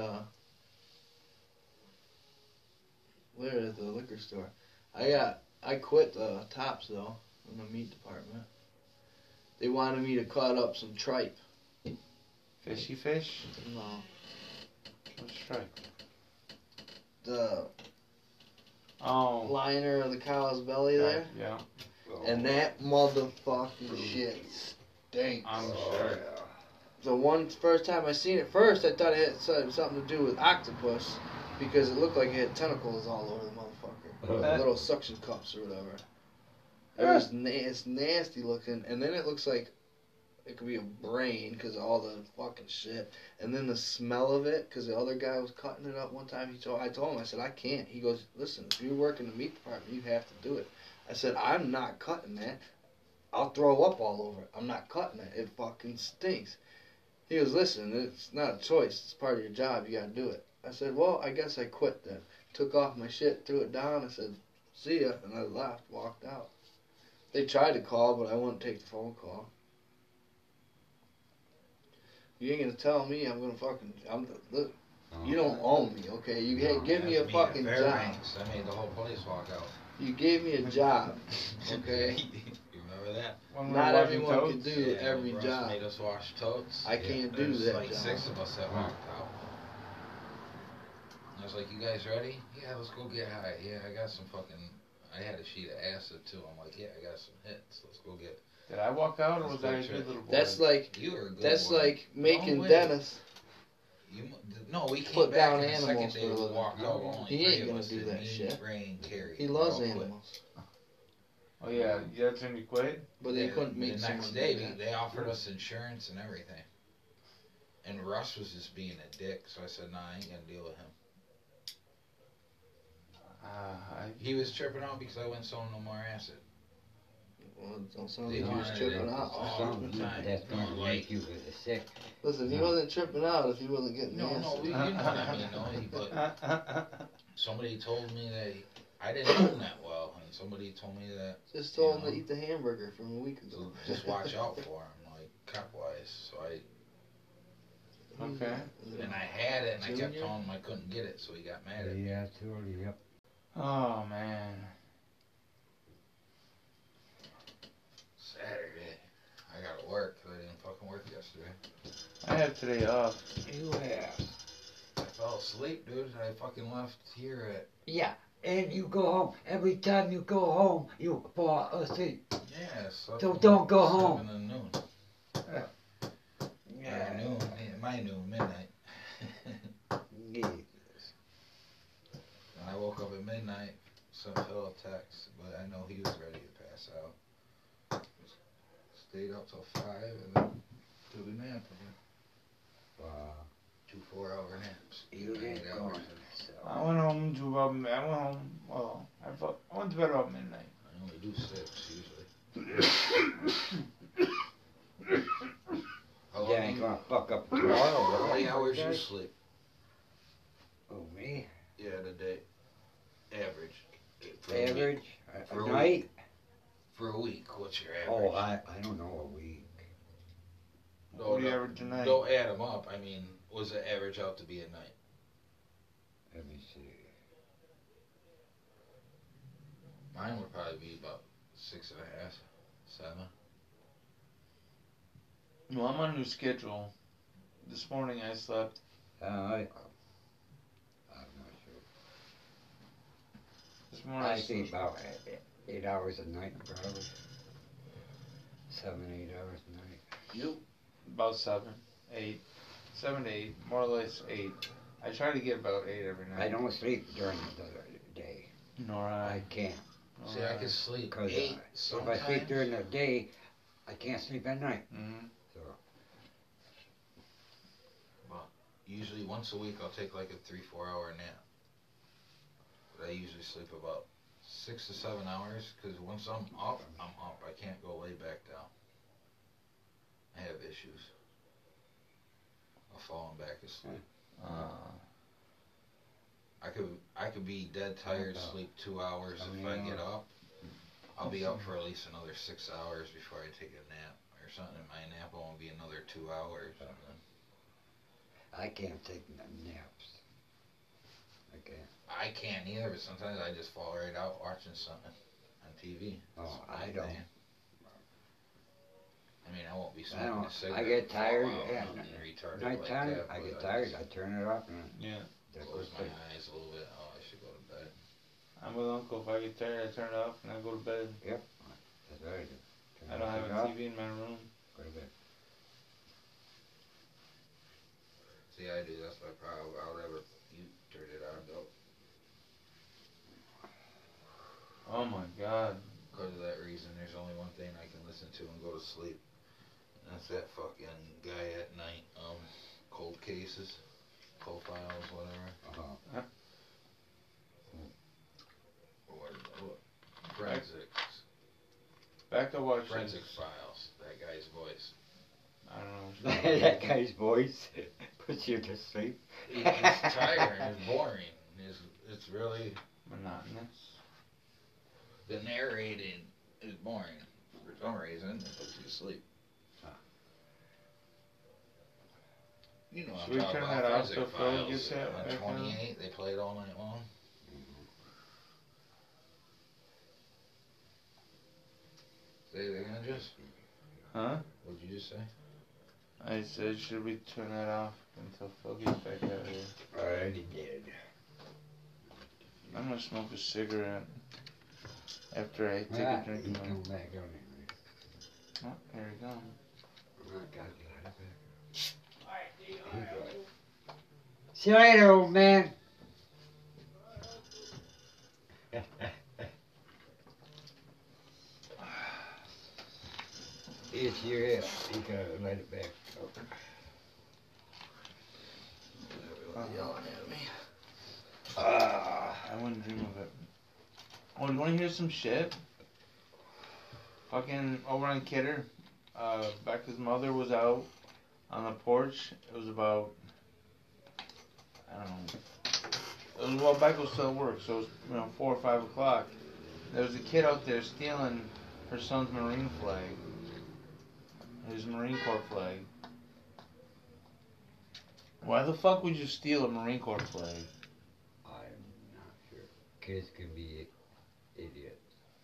S3: where at the liquor store. I quit Tops though in the meat department. They wanted me to cut up some tripe.
S4: Fishy fish?
S3: No,
S4: Let's try.
S3: the
S4: Oh.
S3: liner of the cow's belly there,
S4: Yeah.
S3: and that motherfucking shit stinks.
S4: I'm
S5: Oh,
S4: sure.
S5: yeah.
S3: The first time I seen it, first I thought it had something to do with octopus because it looked like it had tentacles all over the motherfucker, little suction cups or whatever. It's nasty looking, and then it looks like it could be a brain because of all the fucking shit, and then the smell of it because the other guy was cutting it up one time. I told him, I said, I can't. He goes, listen, if you work in the meat department, you have to do it. I said, I'm not cutting that. I'll throw up all over it. I'm not cutting it. It fucking stinks. He goes, listen, it's not a choice. It's part of your job. You got to do it. I said, well, I guess I quit then. Took off my shit, threw it down. I said, see ya. And I left, walked out. They tried to call, but I wouldn't take the phone call. You ain't gonna tell me I'm gonna fucking. Look, you don't own me, okay? You give me a fucking job.
S6: I made the whole place walk out.
S3: You gave me a job, okay?
S6: You remember that?
S4: When we were
S3: Not
S4: washing
S3: everyone
S4: totes?
S3: can do every
S6: Russ
S3: job.
S6: made us wash totes.
S3: I can't do
S6: There's
S3: that
S6: like
S3: job.
S6: 6 of us that walked out. I was like, you guys ready? Yeah, let's go get high. Yeah, I got some fucking... I had a sheet of acid too. I'm like, yeah, I got some hits. Let's go get...
S4: Did I walk out or
S6: Let's
S4: was
S6: go
S4: I a
S6: check.
S4: good little boy?
S3: That's like
S6: You were a good
S3: that's
S6: boy.
S3: like making
S6: way.
S3: Dennis.
S6: No, we came
S3: Put
S6: back
S3: down
S6: in the second
S3: animals
S6: day
S3: for a
S6: we
S3: living.
S6: walked out. Only
S3: He
S6: 3
S3: ain't
S6: of
S3: gonna
S6: us
S3: do
S6: did.
S3: that
S6: Me,
S3: shit.
S6: Ray, and Carrie.
S3: He
S6: We
S3: loves
S6: all quit.
S3: animals,
S4: Oh yeah, that's when you quit?
S3: but they
S6: Yeah,
S3: couldn't meet
S6: the next
S3: someone
S6: day.
S3: like that.
S6: They offered us insurance and everything. And Russ was just being a dick, so I said, nah, I ain't gonna deal with him. He was tripping out because I went selling no more acid.
S3: Well, don't sound
S6: They
S3: like he was
S6: wanted
S3: tripping
S6: it
S3: out.
S6: all the time.
S5: That's
S6: No,
S5: gonna
S6: like,
S5: make you sick.
S3: Listen, he wasn't tripping out if he wasn't getting
S6: no,
S3: nasty.
S6: you know what I mean, no, but somebody told me that I didn't know him that well, and somebody told me that
S3: Just told him to eat the hamburger from a week ago.
S6: just watch out for him, like cop-wise. So
S4: Okay.
S6: and I had it, and I kept
S3: Junior?
S6: telling him I couldn't get it, so he got mad at me.
S5: Yeah, too early. Yep.
S4: Oh man.
S6: Saturday, I got to work 'cause I didn't fucking work yesterday.
S4: I have today off.
S5: You have.
S6: I fell asleep, dude. I fucking left here at
S5: Yeah, and you go home. Every time you go home, you fall asleep. So don't go home.
S6: 7 to noon. Or noon, my noon, midnight.
S5: Jesus.
S6: And I woke up at midnight, sent Phil a text, but I know he was ready to pass out. Stayed up till 5 and then took a nap again.
S5: Wow.
S6: 2 4-hour naps.
S5: You
S6: 8
S5: didn't go
S6: hours.
S4: I went home to about. I went home. Well, I went to bed about midnight.
S6: I only do 6 usually. How
S5: That ain't gonna fuck up tomorrow.
S6: How many
S5: right?
S6: hours you sleep?
S5: Oh, me?
S6: Yeah, the day. Average. For
S5: Average?
S6: For
S5: A
S6: a
S5: night?
S6: For a week, what's your
S5: Oh,
S6: average?
S5: I don't know, a week.
S4: What do you average a night?
S6: Don't add them up. I mean, was the average out to be a night?
S5: Let me see.
S6: Mine would probably be about 6.5, 7.
S4: Well, I'm on a new schedule. This morning I slept.
S5: I'm not sure.
S4: This morning
S5: I
S4: slept.
S5: think about 8 hours a night, probably. 7, 8 hours a night.
S6: You?
S4: About 7, 8, 7 to 8, more or less 8. I try to get about 8 every night.
S5: I don't sleep during the day.
S4: Nor I.
S5: I can't.
S6: See, I can sleep
S5: Because
S6: 8
S5: if
S6: sometimes.
S5: I sleep during the day, I can't sleep at night.
S4: Mm-hmm.
S5: So,
S6: Usually once a week I'll take like a 3-4 hour nap. But I usually sleep about 6 to 7 hours because once I'm up, I'm up. I can't go lay back down. I have issues of falling back asleep. I could be dead tired, sleep 2 hours. If I get up, I'll be up for at least another 6 hours before I take a nap or something. My nap won't be another 2 hours. And then
S5: I can't take naps. I can't.
S6: I can't either, but sometimes I just fall right out watching something on TV.
S5: Oh,
S6: That's my
S5: I don't.
S6: thing. I mean, I won't be
S5: I
S6: smoking
S5: don't.
S6: a cigarette.
S5: I get tired.
S6: and fall out
S5: Yeah,
S6: and retarded
S5: nighttime,
S6: like that,
S5: I
S6: but
S5: get tired.
S6: just
S5: I turn it off and
S4: Yeah.
S5: that
S6: close
S5: goes
S6: my
S5: to
S6: eyes a little bit. Oh, I should go to bed.
S4: I'm with Uncle. If I get tired, I turn it off and I go to bed.
S5: That's what I do. Turn
S4: I don't have
S5: it
S4: a
S5: off,
S4: TV in my room.
S5: Go to bed.
S6: See, I do. That's my problem. I'll never turn it on though.
S4: Oh my God.
S6: Because of that reason, there's only one thing I can listen to and go to sleep. And that's that fucking guy at night. Cold cases, cold files, whatever. What? Forensics.
S4: Back to watching.
S6: Forensic Files. That guy's voice.
S4: I don't know.
S5: That guy's voice puts you to sleep.
S6: It's tiring. It's boring. It's really
S4: Monotonous.
S6: the narrating is boring for some reason. It puts you to sleep. You know,
S4: Should we
S6: I'm talking
S4: turn
S6: about
S4: that off
S6: Forensic
S4: so Phil
S6: Files
S4: gets that
S6: on
S4: back on?
S6: 28. They play it all night long. Say it again, just.
S4: Huh?
S6: What'd you just say?
S4: I said, should we turn that off until Phil gets back out of here?
S5: I already did.
S4: I'm gonna smoke a cigarette after I take a drink
S5: You
S4: of
S5: come
S4: mine.
S5: back on it.
S4: Oh, there we go.
S5: I got it. See you later, old man. It's your hip. You gotta let it back.
S3: Yelling at me.
S4: I wouldn't dream of it. Oh, you wanna hear some shit? Fucking over on Kidder, Becca's mother was out on the porch. It was about, I don't know, it was while Becca was still at work, so it was 4 or 5 o'clock. There was a kid out there stealing her son's Marine flag, his Marine Corps flag. Why the fuck would you steal a Marine Corps flag?
S5: I'm not sure. Kids can be idiots.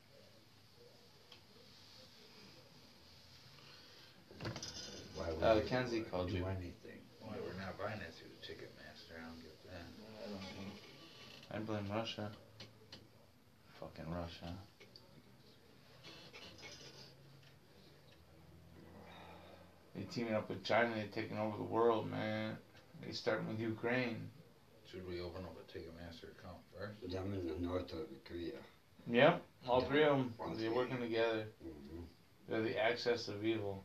S5: Why would
S4: Kenzie called you.
S5: Anything?
S6: Why we're not buying it through Ticketmaster? I don't get that.
S3: I don't think.
S4: I blame Russia. Fucking Russia. They teaming up with China, they're taking over the world, man. They starting with Ukraine.
S6: Should we open up a Ticketmaster account first?
S5: I'm in the north of Korea.
S4: Yep, all three of them. They're working together.
S5: Mm-hmm.
S4: They're the axis of evil.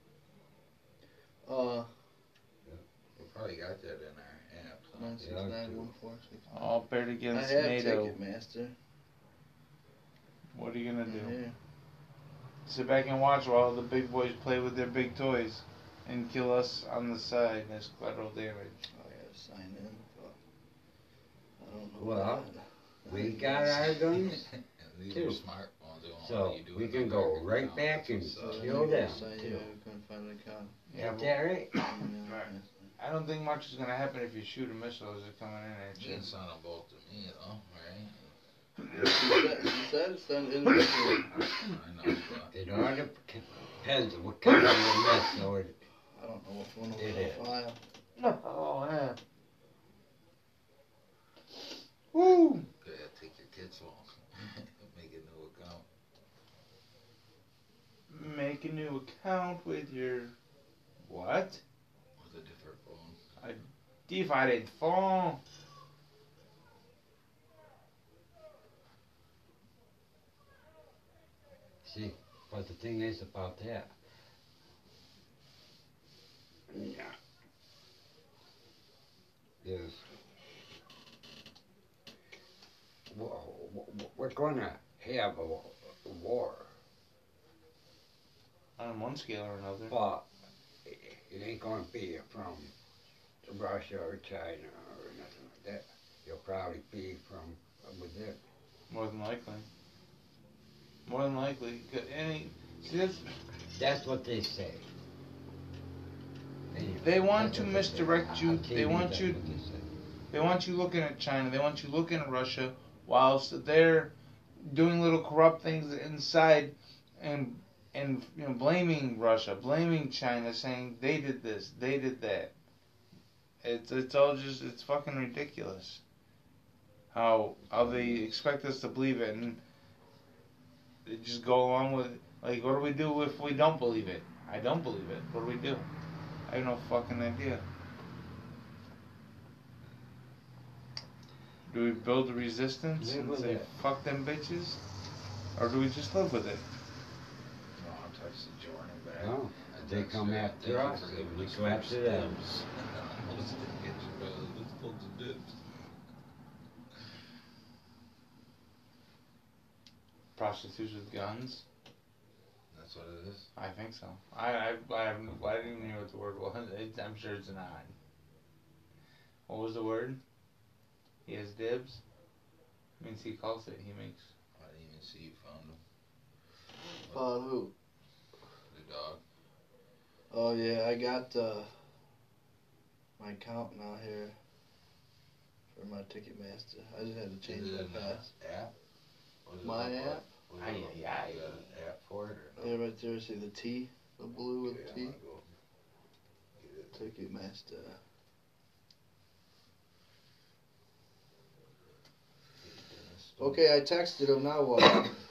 S6: We probably got that in our app.
S3: 9691469.
S4: All paired
S3: I
S4: against
S3: have
S4: NATO.
S3: Ticketmaster.
S4: What are you gonna do?
S3: Yeah.
S4: Sit back and watch while the big boys play with their big toys and kill us on the side as collateral damage.
S3: Oh, I gotta sign in. But I don't know.
S5: Well, we got our guns
S6: These
S5: too.
S6: are smartphones. They won't
S5: So
S6: let you do
S5: we
S6: it
S5: can
S6: on
S5: go
S6: their
S5: right
S6: account.
S5: back and
S6: So,
S5: kill them
S3: Sign,
S5: too.
S3: yeah, I couldn't find an account.
S4: Yeah,
S5: Is that right?
S4: Right. I don't think much is gonna happen if you shoot a missile as they're coming in at
S6: You
S4: you.
S6: can send them both to me, though, right?
S3: You said send individually.
S6: I know, but
S5: It all depends on what kind of a missile it
S3: I don't know which one
S5: It
S3: was
S5: is.
S3: on file.
S4: Oh yeah. Woo!
S6: yeah, take your kids' phone. Make a new account.
S4: Make a new account with your what?
S6: With a different phone.
S4: Divided phone.
S5: See, but the thing is about that. Yeah. Is we're gonna have a war,
S4: On one scale or another.
S5: but it ain't gonna be from Russia or China or nothing like that. It'll probably be from within.
S4: More than likely. More than likely. See,
S5: That's what they say.
S4: They want
S5: That's
S4: to
S5: what they say.
S4: misdirect you.
S5: On TV,
S4: They want
S5: that's
S4: you.
S5: what they say.
S4: They want you looking at China. They want you looking at Russia, whilst they're doing little corrupt things inside, and blaming Russia, blaming China, saying they did this, they did that. It's all just it's fucking ridiculous. How they expect us to believe it, and they just go along with it. Like, what do we do if we don't believe it? I don't believe it. What do we do? I have no fucking idea. Do we build a resistance
S5: Live
S4: and
S5: with
S4: say,
S5: it.
S4: fuck them bitches? Or do we just live with it?
S6: No, I texted Jordan back.
S5: No,
S6: I
S5: they
S6: texted
S5: come
S6: her,
S5: after
S6: "Thank you
S5: us,
S6: for
S5: and
S6: giving
S5: we
S6: us
S5: go after
S6: first
S5: them."
S6: dibs." Let's get you, brother. Let's pull the dibs.
S4: Prostitutes with guns?
S6: That's what it is.
S4: I think so. I didn't even know what the word was. I'm sure it's not. What was the word? He has dibs? Means he calls it. He makes.
S6: I didn't even see you found him.
S3: Found who?
S6: The dog.
S3: Oh yeah, I got my account now here for my Ticketmaster. I just had to change
S6: Is it
S3: my
S6: an
S3: pass.
S6: app? Or is it
S3: My
S6: like
S3: app?
S6: what-
S4: Aye,
S6: is it
S4: aye, aye.
S6: an app for it or no?
S3: Yeah, right there. See the T, the blue with
S6: Okay,
S3: the
S6: I'm
S3: T.
S6: gonna go get it.
S3: Ticketmaster. Okay, I texted him. Now what?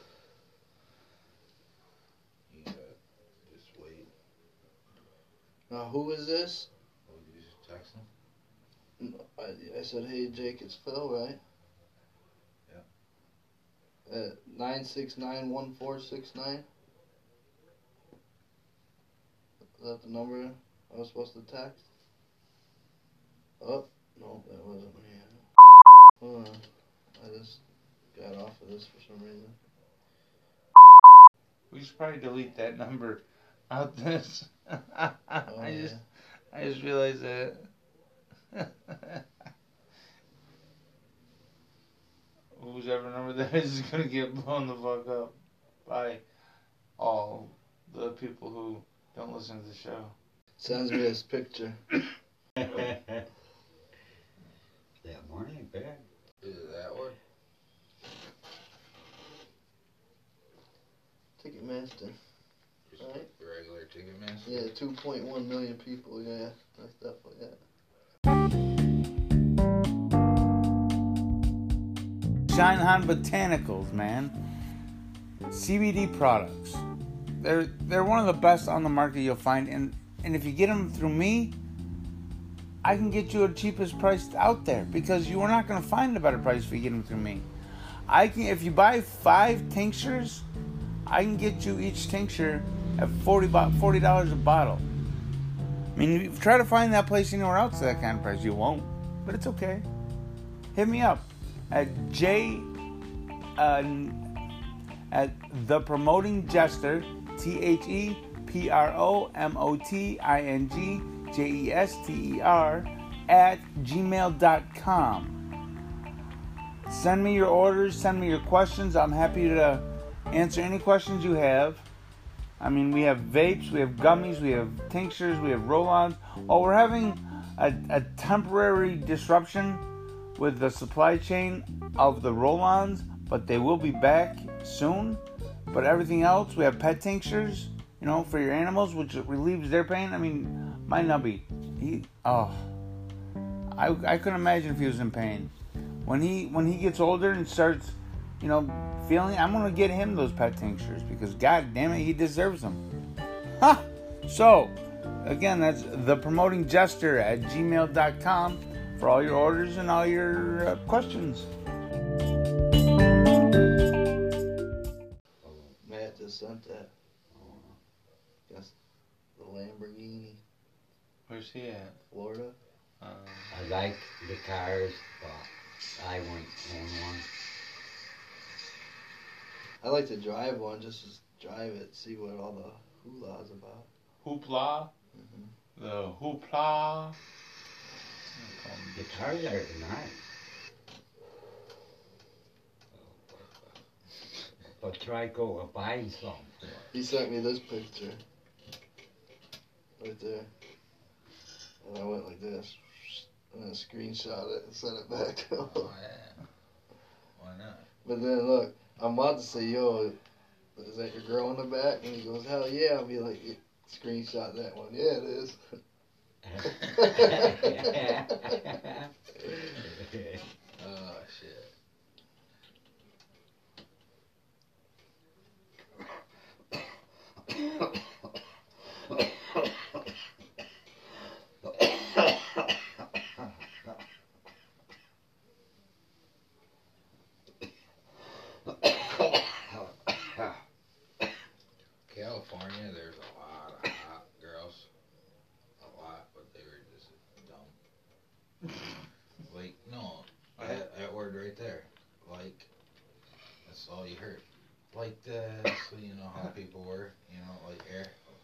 S6: You gotta just wait.
S3: Now who is this?
S6: Oh, you just text him?
S3: I said, hey Jake, it's Phil, right?
S6: Yeah.
S3: 9691469. Is that the number I was supposed to text? Oh, no, that wasn't me. Hold on. I just got off of this for some reason.
S4: We should probably delete that number out this. I just realized that. Whoever number that is gonna get blown the fuck up by all the people who don't listen to the show.
S3: Sends me this picture.
S5: That one ain't bad.
S6: Is it that one?
S3: Ticketmaster.
S6: Just
S3: Right.
S6: regular Ticketmaster?
S3: Yeah, 2.1 million people. Yeah, that's definitely it.
S4: Shinehan Botanicals, man. CBD products. They're one of the best on the market you'll find, and if you get them through me, I can get you a cheapest price out there because you are not going to find a better price if you get them through me. If you buy 5 tinctures, I can get you each tincture at $40 a bottle. I mean, if you try to find that place anywhere else at that kind of price, you won't. But it's okay. Hit me up at at The Promoting Jester, ThePromotingJester at gmail.com. Send me your orders, send me your questions. I'm happy to answer any questions you have. I mean, we have vapes, we have gummies, we have tinctures, we have roll-ons. Oh, we're having a temporary disruption with the supply chain of the roll-ons, but they will be back soon. But everything else, we have pet tinctures, for your animals, which relieves their pain. I mean, my nubby, I couldn't imagine if he was in pain. When he gets older and starts, feeling, I'm gonna get him those pet tinctures because god damn it, he deserves them. Ha! So, again, that's thepromotingjester at gmail.com for all your orders and all your questions.
S3: Matt just sent that. That's the Lamborghini.
S4: Where's he at?
S3: Florida.
S5: I like the cars, but I wouldn't own one.
S3: I like to drive one, just to drive it, see what all the hoopla is about.
S4: Hoopla?
S3: Mm-hmm.
S4: The hoopla.
S5: The cars are nice. But try go buying some.
S3: He sent me this picture. Right there. And I went like this. And then screenshot it and sent it back to him.
S6: Oh, yeah. Why not?
S3: But then look, I'm about to say, yo, is that your girl in the back? And he goes, hell yeah. I'll be like, screenshot that one. Yeah, it is.
S6: Oh, shit. California, there's a lot of hot girls. A lot, but they were just dumb. Like, no, that word right there. Like, that's all you heard. Like this, so you know how people were, like air,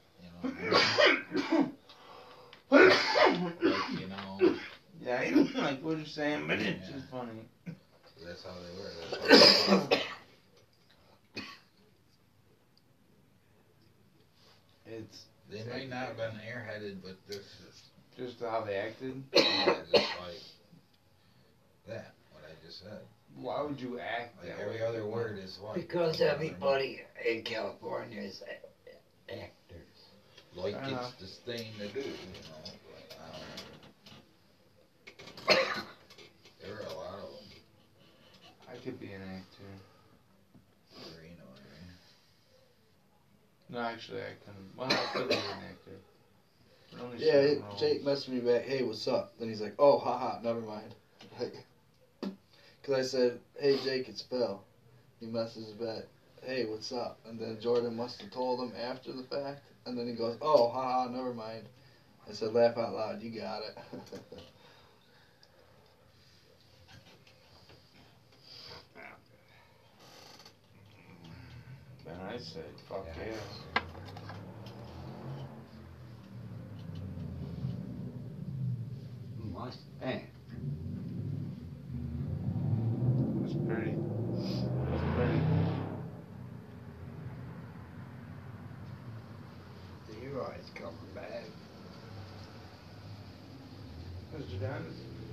S6: like,
S4: Yeah, I don't like what you're saying, but it's just funny.
S6: That's how they were. That's how they were. They might not have been airheaded, but this is
S4: just how they acted.
S6: Yeah, just like that. What I just said.
S4: Why would you act
S6: like
S4: that
S6: every
S4: way?
S6: other word is like
S5: Because everybody in California is actors.
S6: like it's this thing to do, Like, I don't know. There are a lot of them.
S4: I could be an actor. No, actually, I couldn't. Well, I could be an actor. But only certain roles.
S3: Jake messaged me back, hey, what's up? Then he's like, oh, haha, never mind. Because I said, hey, Jake, it's Phil. He messages back, hey, what's up? And then Jordan must have told him after the fact. And then he goes, oh, haha, never mind. I said, laugh out loud, you got it.
S4: And I said, fuck
S5: Yeah.
S4: yeah.
S5: Mustang.
S4: That's pretty. That's pretty.
S5: Leroy's coming back.
S4: Mr. Dennis?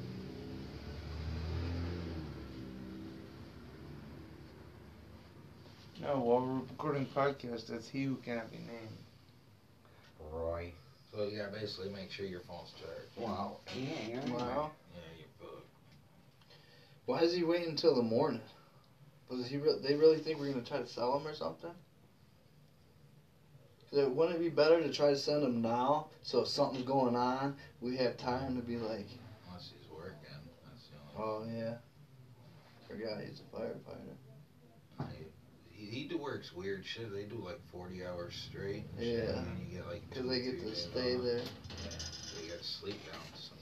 S4: No, while we're recording podcast, that's he who cannot be named.
S5: Roy.
S6: So you gotta basically make sure your phone's charged.
S5: Wow. Yeah.
S3: Wow.
S6: Yeah, you're booked.
S3: Why is he waiting until the morning? Was he? They really think we're gonna try to sell him or something? Wouldn't it be better to try to send him now, so if something's going on, we have time to be like,
S6: Unless he's working. That's the only.
S3: oh yeah, forgot he's a firefighter.
S6: He works weird shit. They do like 40 hours straight. And
S3: Yeah.
S6: shit, and then you get like
S3: Because
S6: 2
S3: they
S6: or
S3: get
S6: 3
S3: to
S6: days
S3: stay
S6: off.
S3: there.
S6: Yeah. So you got to sleep down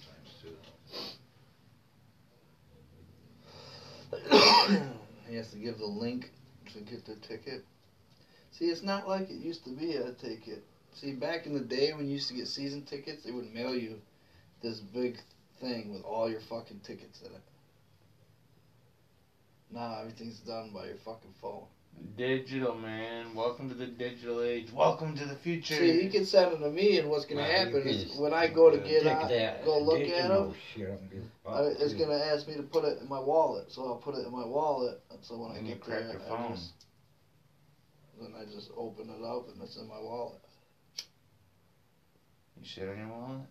S6: sometimes too.
S3: He has to give the link to get the ticket. See, it's not like it used to be a ticket. See, back in the day when you used to get season tickets, they would mail you this big thing with all your fucking tickets in it. Now everything's done by your fucking phone.
S4: Digital, man. Welcome to the digital age. Welcome to the future.
S3: See, you can send them to me, and what's gonna happen is when I go to get out, go look at them, it's gonna ask me to put it in my wallet. So I'll put it in my wallet, and so when I
S4: And you
S3: get
S4: crack
S3: there,
S4: your phone.
S3: then I just open it up, and it's in my wallet.
S4: You shit on your wallet?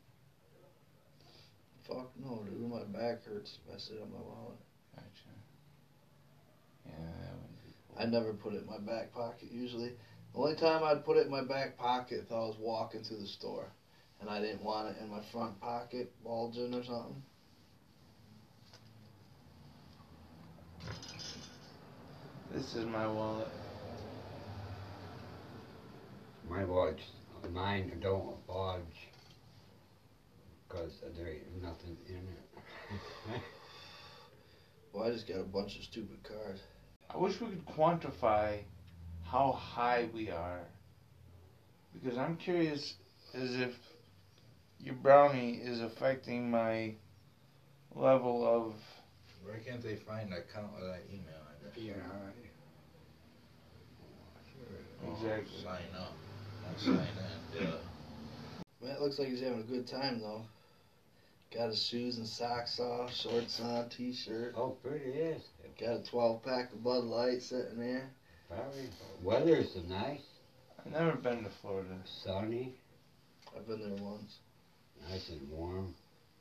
S3: Fuck no, dude. My back hurts if I sit on my wallet.
S4: Gotcha. Yeah, that would be cool.
S3: I never put it in my back pocket usually. The only time I'd put it in my back pocket if I was walking through the store and I didn't want it in my front pocket bulging or something.
S4: This is my wallet.
S5: My watch, mine don't budge because there ain't nothing in it.
S3: Well, I just got a bunch of stupid cars.
S4: I wish we could quantify how high we are. Because I'm curious as if your brownie is affecting my level of...
S6: Why can't they find that account with that email address?
S5: Yeah.
S4: Exactly.
S6: Sign up. Don't sign in. Yeah.
S3: Man, it looks like he's having a good time though. Got his shoes and socks off, shorts on, t-shirt.
S5: Oh, pretty is.
S3: Got a 12-pack of Bud Light sitting there.
S5: Very. Weather's nice,
S4: I've never been to Florida.
S5: sunny,
S3: I've been there once.
S5: nice and warm.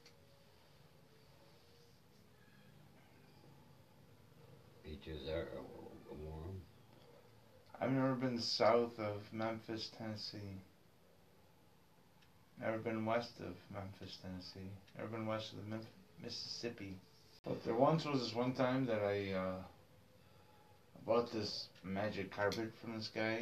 S5: Beaches are warm.
S4: I've never been south of Memphis, Tennessee. Never been west of Memphis, Tennessee. Never been west of the Mississippi. But there once was this one time that I bought this magic carpet from this guy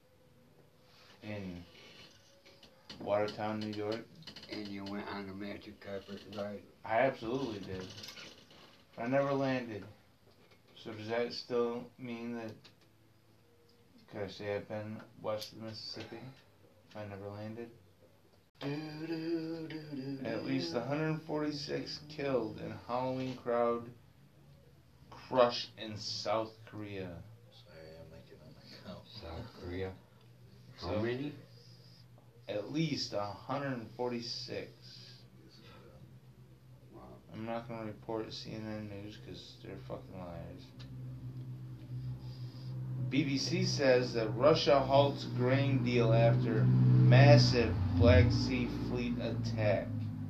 S4: in Watertown, New York.
S5: And you went on the magic carpet ride.
S4: I absolutely did. But I never landed. So does that still mean that, could I say I've been west of the Mississippi if I never landed? At least 146 killed in Halloween crowd crush in South Korea.
S6: Sorry, I'm making an account.
S5: South Korea. How
S4: So,
S5: many?
S4: at least 146.
S5: Wow.
S4: I'm not going to report CNN News because they're fucking liars. BBC says that Russia halts grain deal after massive Black Sea Fleet attack.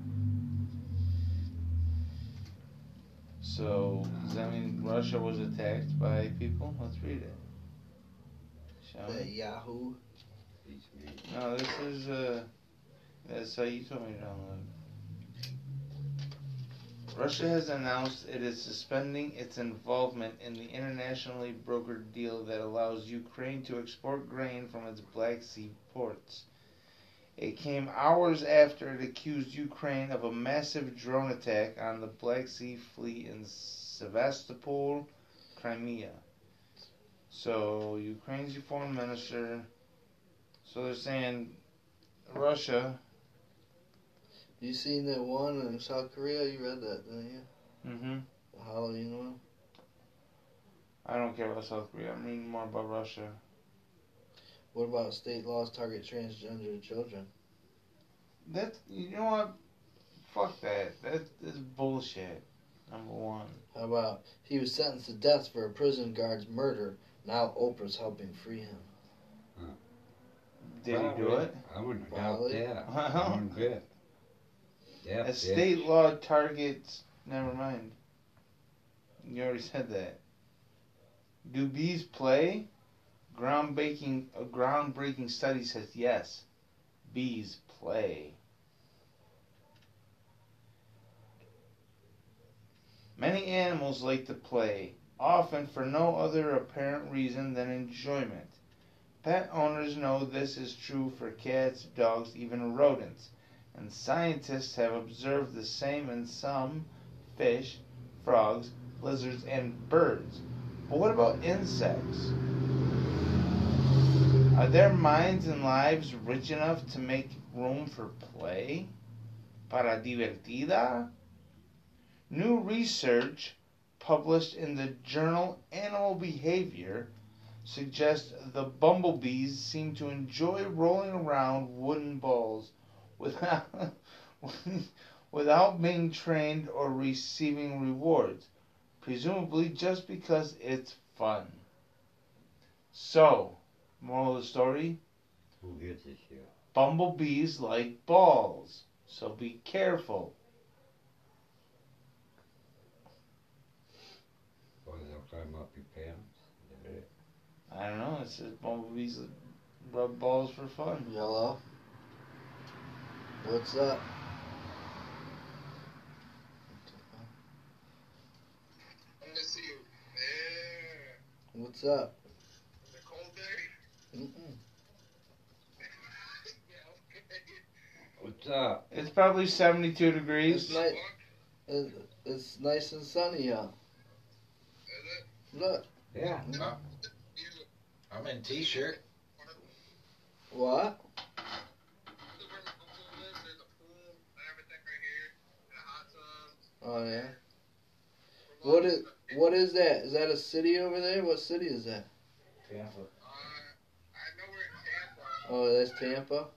S4: So, does that mean Russia was attacked by people? Let's read it. Shall we?
S3: Yahoo.
S5: Beats me.
S4: No, this is, that's how you told me to download. Russia has announced it is suspending its involvement in the internationally brokered deal that allows Ukraine to export grain from its Black Sea ports. It came hours after it accused Ukraine of a massive drone attack on the Black Sea Fleet in Sevastopol, Crimea. So Ukraine's foreign minister. So they're saying Russia.
S3: You seen that one in South Korea? You read that, didn't you?
S4: Mm-hmm.
S3: The Halloween one?
S4: I don't care about South Korea. I'm reading more about Russia.
S3: What about state laws target transgender children?
S4: That, you know what? Fuck that. That is bullshit. Number one.
S3: How about he was sentenced to death for a prison guard's murder. Now Oprah's helping free him.
S4: Did he do it?
S5: I wouldn't doubt
S3: Probably.
S5: that. One bit. Yeah,
S4: A state law targets. Never mind. You already said that. Do bees play? A groundbreaking study says yes. Bees play. Many animals like to play, often for no other apparent reason than enjoyment. Pet owners know this is true for cats, dogs, even rodents, and scientists have observed the same in some fish, frogs, lizards, and birds. But what about insects? Are their minds and lives rich enough to make room for play? Para divertida? New research published in the journal Animal Behavior suggests the bumblebees seem to enjoy rolling around wooden balls without being trained or receiving rewards, presumably just because it's fun. So, moral of the story?
S5: Who gives a shit?
S4: Bumblebees like balls, so be careful.
S5: Or they'll climb up your pants.
S4: I don't know, it says bumblebees rub balls for fun.
S3: Yellow. What's up?
S11: I miss you. Yeah.
S3: What's up?
S11: Is it cold there?
S3: Mm-mm.
S11: Yeah, okay.
S5: What's up?
S4: It's probably 72 degrees.
S3: It's nice and sunny out.
S11: Is it?
S3: Look.
S5: Yeah.
S6: I'm in t-shirt.
S3: What? Oh yeah. What is that? Is that a city over there? What city is that?
S6: Tampa.
S11: I know we're in Tampa.
S3: Oh, that's Tampa.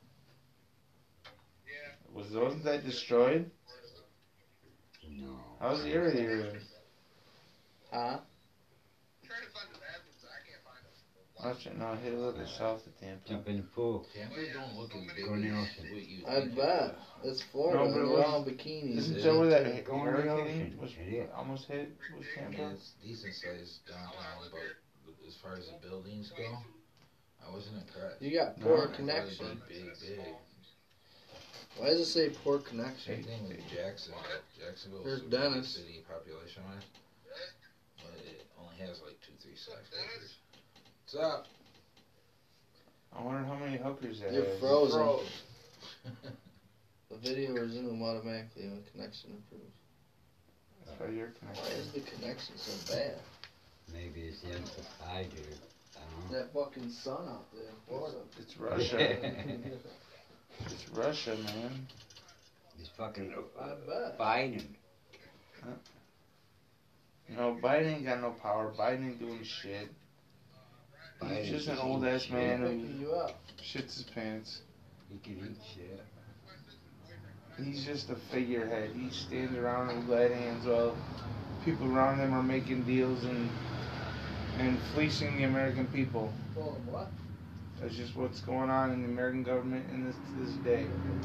S11: Yeah.
S4: Wasn't that destroyed?
S5: No.
S4: How's the area you're in?
S3: Huh?
S11: I'm trying to find the bathroom, so I can't find them.
S4: Watch it now, hit a little bit south of Tampa.
S5: Jump in the pool.
S6: Tampa don't look as big
S5: Go in the
S6: as
S5: ocean.
S6: what you
S3: I
S6: think.
S3: bet. It's Florida.
S4: No, but it
S3: They're
S4: was-
S3: all in bikinis.
S4: Isn't that where that
S5: Go in the
S4: hurricane
S5: ocean.
S4: was
S5: Idiot.
S4: almost hit? Was
S6: I mean,
S4: Tampa?
S6: it's decent sized downtown, but as far as the buildings go, I wasn't impressed.
S3: You got
S4: No,
S3: poor
S6: I thought it'd
S3: connection.
S6: be big.
S3: Why does it say poor
S6: Same
S3: connection?
S6: thing with Jacksonville. Jacksonville's
S3: There's
S6: a big
S3: Dennis.
S6: city population wise, but it only has like 2-3 skyscrapers. What's up?
S4: I wonder how many hookers that
S3: You're
S4: has.
S3: frozen. The video resume automatically when connection improves.
S4: That's probably your
S3: Why
S4: connection.
S3: is the connection so bad?
S5: Maybe it's the high, dude. I don't know.
S3: That fucking sun out there in Florida.
S4: It's Russia. It's Russia, man.
S5: He's fucking
S3: I bet.
S5: Biden.
S4: No, Biden ain't got no power. Biden ain't doing shit. He's
S5: Biden's
S4: just an
S5: just
S4: old
S5: eating
S4: ass
S5: shit.
S4: man
S3: Picking
S4: who
S3: you up.
S4: shits his pants.
S5: He can eat shit.
S4: He's just a figurehead. He stands around with glad hands while people around him are making deals and fleecing the American people.
S3: Full of what?
S4: That's just what's going on in the American government in this day.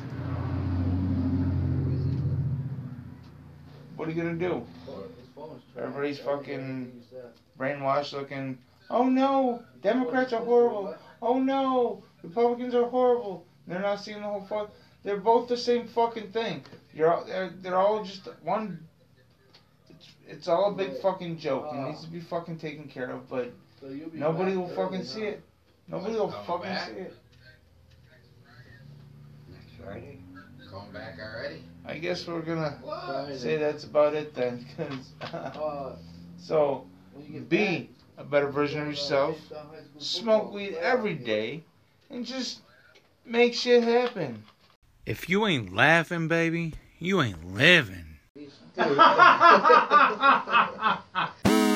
S4: What are you gonna do?
S3: His phone's trash.
S4: Everybody's fucking
S3: Everybody uses that.
S4: brainwashed looking, oh no, Democrats are horrible. Oh no, Republicans are horrible. They're not seeing the whole fuck. They're both the same fucking thing. They're all just one. It's all a big fucking joke. It needs to be fucking taken care of, but
S3: So you'll be
S4: nobody
S3: back
S4: will fucking
S3: early,
S4: see
S3: huh?
S4: it. Nobody will
S6: Coming
S4: fucking
S6: back?
S4: see it.
S5: Next Friday?
S6: Going back already?
S4: I guess we're gonna
S3: Friday.
S4: say that's about it then, 'cause
S3: Uh,
S4: so
S3: when you get
S4: B, a better version of yourself, smoke weed every day, and just make shit happen.
S12: If you ain't laughing, baby, you ain't living.